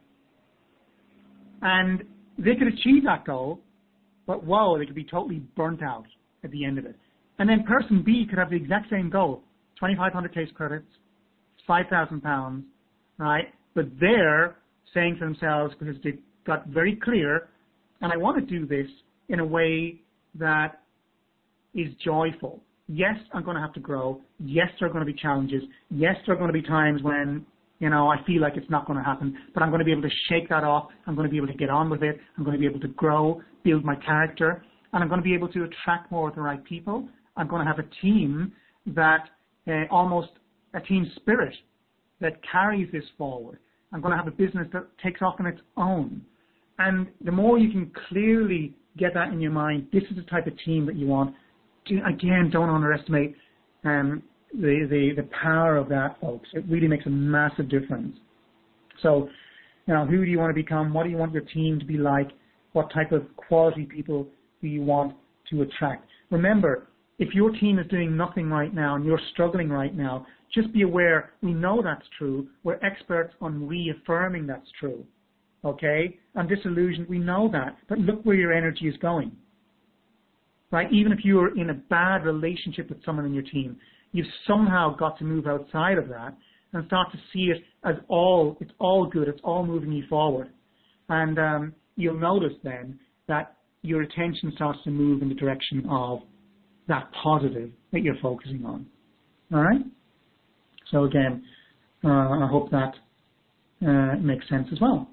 [SPEAKER 1] And they could achieve that goal, but whoa, they could be totally burnt out at the end of it. And then person B could have the exact same goal, twenty-five hundred case credits, five thousand pounds, right? But they're saying to themselves, because they got very clear, and I want to do this in a way that is joyful. Yes, I'm going to have to grow. Yes, there are going to be challenges. Yes, there are going to be times when, you know, I feel like it's not going to happen, but I'm going to be able to shake that off. I'm going to be able to get on with it. I'm going to be able to grow, build my character, and I'm going to be able to attract more of the right people. I'm going to have a team that, uh, almost a team spirit that carries this forward. I'm going to have a business that takes off on its own. And the more you can clearly get that in your mind, this is the type of team that you want. Again, don't underestimate um, the, the, the power of that, folks. It really makes a massive difference. So, you know, who do you want to become? What do you want your team to be like? What type of quality people do you want to attract? Remember, if your team is doing nothing right now and you're struggling right now, just be aware, we know that's true. We're experts on reaffirming that's true. Okay? On disillusion, we know that. But look where your energy is going. Right? Even if you're in a bad relationship with someone in your team, you've somehow got to move outside of that and start to see it as all, it's all good, it's all moving you forward. And um, you'll notice then that your attention starts to move in the direction of that positive that you're focusing on. All right? So again, uh, I hope that uh, makes sense as well.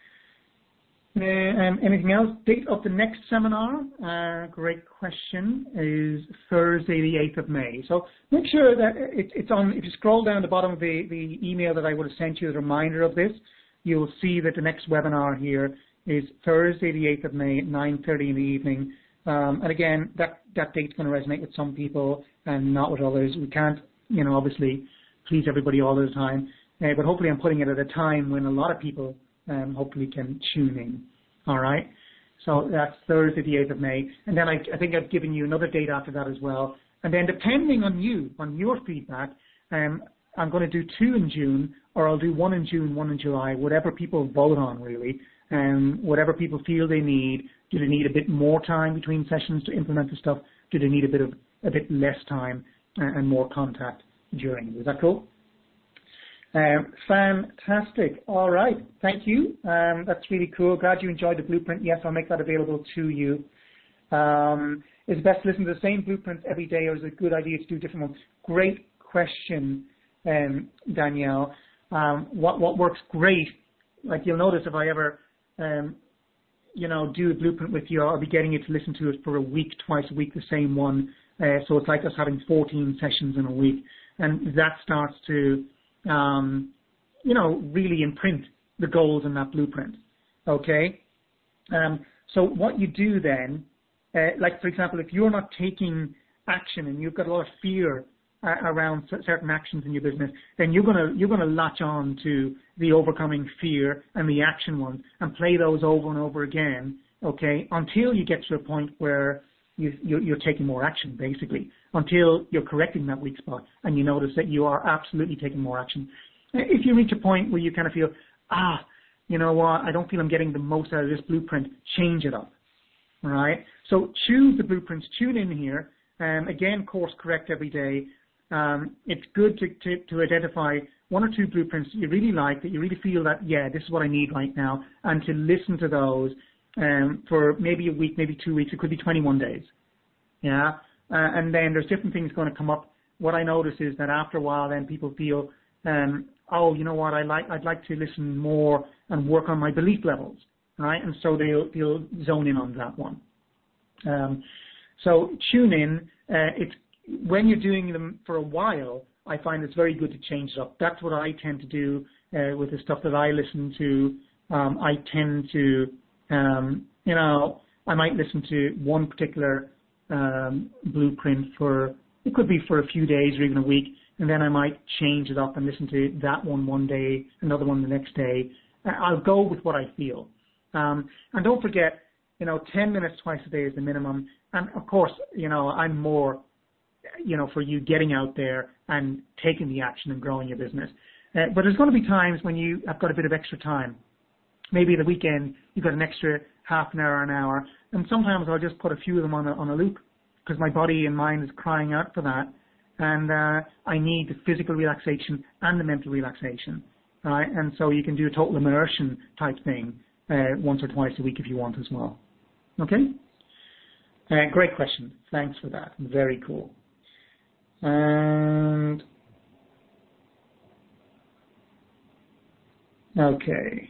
[SPEAKER 1] Uh, um, anything else? Date of the next seminar, uh, great question, is Thursday the eighth of May. So make sure that it, it's on, if you scroll down the bottom of the, the email that I would have sent you as a reminder of this, you'll see that the next webinar here is Thursday the eighth of May at nine thirty in the evening. Um, and again, that, that date's going to resonate with some people and not with others. We can't, you know, obviously please everybody all the time, uh, but hopefully I'm putting it at a time when a lot of people Um, hopefully can tune in. All right. So that's Thursday, the eighth of May. And then I, I think I've given you another date after that as well. And then depending on you, on your feedback, um, I'm going to do two in June, or I'll do one in June, one in July, whatever people vote on really, and whatever people feel they need. Do they need a bit more time between sessions to implement the stuff? Do they need a bit of a bit less time and, and more contact during? Is that cool? Um, fantastic. All right. Thank you. Um, that's really cool. Glad you enjoyed the blueprint. Yes, I'll make that available to you. Um, is it best to listen to the same blueprint every day, or is it a good idea to do different ones? Great question, um, Danielle. Um, what, what works great, like you'll notice if I ever, um, you know, do a blueprint with you, I'll be getting you to listen to it for a week, twice a week, the same one. Uh, so it's like us having fourteen sessions in a week. And that starts to, Um, you know, really imprint the goals in that blueprint. Okay? Um, so what you do then, uh, like for example, if you're not taking action and you've got a lot of fear uh, around certain actions in your business, then you're gonna you're gonna latch on to the overcoming fear and the action ones and play those over and over again. Okay, until you get to a point where you, you're, you're taking more action, basically, until you're correcting that weak spot and you notice that you are absolutely taking more action. If you reach a point where you kind of feel, ah, you know what, I don't feel I'm getting the most out of this blueprint, change it up. All right? So choose the blueprints, tune in here, um, again, course correct every day. Um, it's good to, to, to identify one or two blueprints that you really like, that you really feel that, yeah, this is what I need right now, and to listen to those um, for maybe a week, maybe two weeks. It could be twenty-one days. Yeah? Uh, and then there's different things going to come up. What I notice is that after a while, then people feel, um, oh, you know what, I like, I'd like to listen more and work on my belief levels, right? And so they'll, they'll zone in on that one. Um, so tune in. Uh, it's when you're doing them for a while, I find it's very good to change it up. That's what I tend to do uh, with the stuff that I listen to. Um, I tend to, um, you know, I might listen to one particular um, blueprint for, it could be for a few days or even a week, and then I might change it up and listen to that one one day, another one the next day. I'll go with what I feel. Um, and don't forget, you know, ten minutes twice a day is the minimum. And of course, you know, I'm more, you know, for you getting out there and taking the action and growing your business. Uh, but there's going to be times when you have got a bit of extra time. Maybe the weekend you've got an extra half an hour, an hour, and sometimes I'll just put a few of them on a, on a loop because my body and mind is crying out for that, and uh, I need the physical relaxation and the mental relaxation, right? And so you can do a total immersion type thing uh, once or twice a week if you want as well. Okay? Uh, great question. Thanks for that. Very cool. And okay.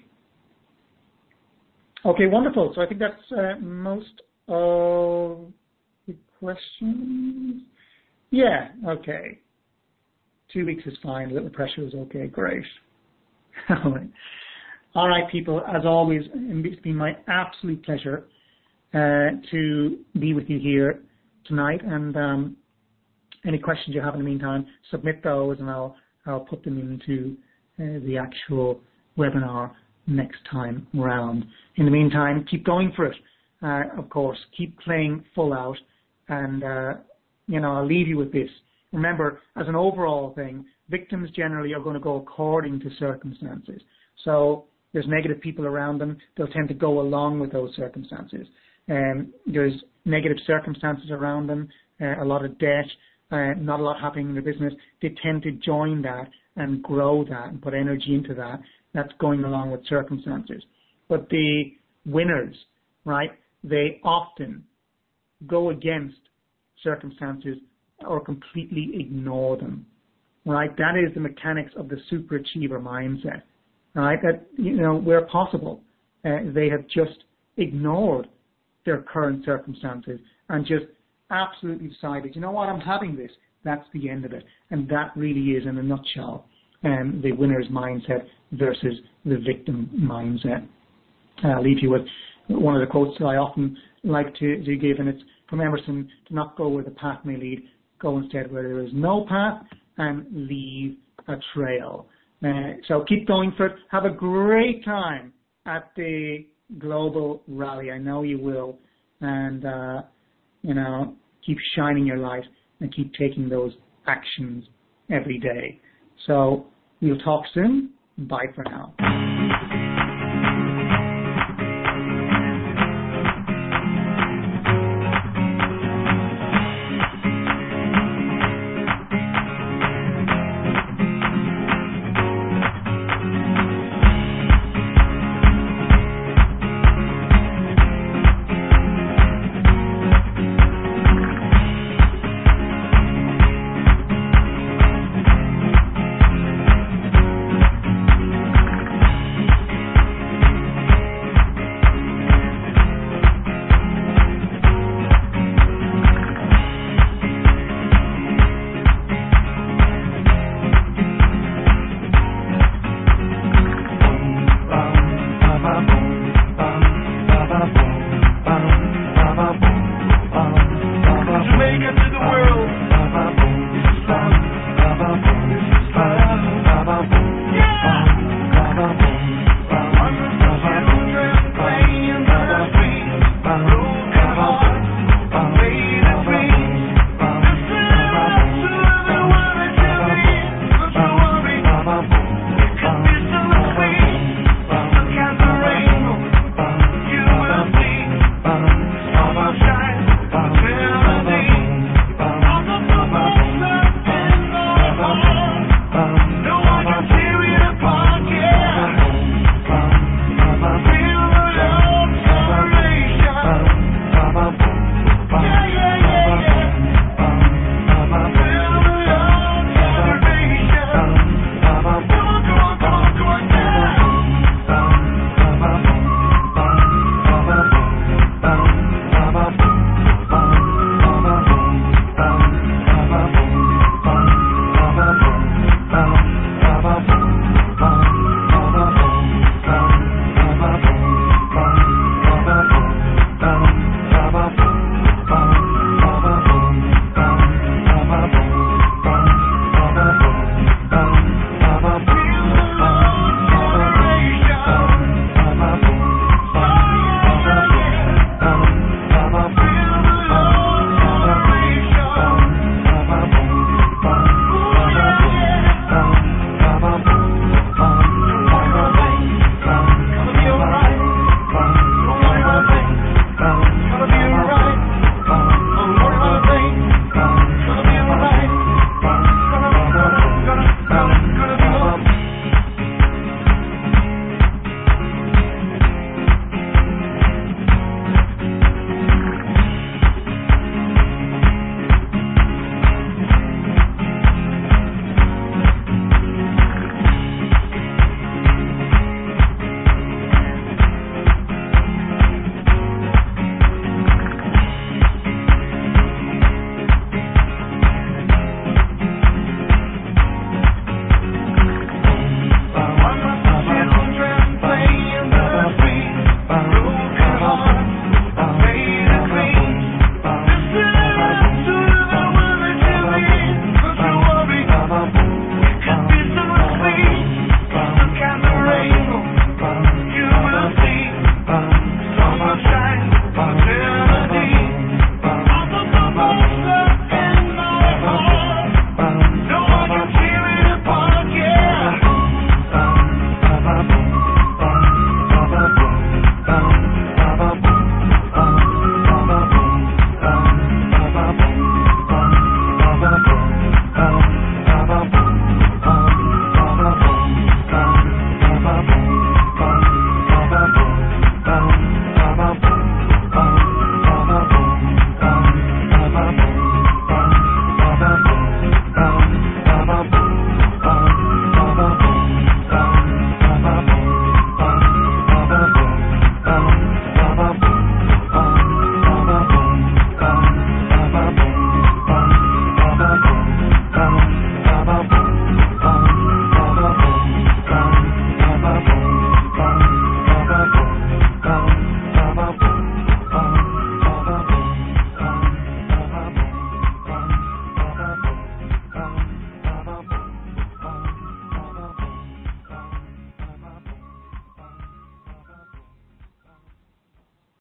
[SPEAKER 1] Okay, wonderful. So I think that's uh, most of the questions. Yeah, okay. Two weeks is fine. A little pressure is okay. Great. All right. All right, people. As always, it's been my absolute pleasure uh, to be with you here tonight. And um, any questions you have in the meantime, submit those, and I'll I'll put them into uh, the actual webinar next time round. In the meantime, keep going for it. Uh, of course, keep playing full out, and uh, you know, I'll leave you with this. Remember, as an overall thing, victims generally are going to go according to circumstances. So there's negative people around them; they'll tend to go along with those circumstances. Um, there's negative circumstances around them, uh, a lot of debt, uh, not a lot happening in their business. They tend to join that and grow that and put energy into that. That's going along with circumstances. But the winners, right, they often go against circumstances or completely ignore them, right? That is the mechanics of the superachiever mindset, right? That, you know, where possible, uh, they have just ignored their current circumstances and just absolutely decided, you know what, I'm having this. That's the end of it. And that really is, in a nutshell, um, the winner's mindset versus the victim mindset. I'll leave you with one of the quotes that I often like to, to give, and it's from Emerson: to not go where the path may lead, go instead where there is no path, and leave a trail. Uh, so keep going for it. Have a great time at the global rally. I know you will. And, uh, you know, keep shining your light and keep taking those actions every day. So we'll talk soon. Bye for now.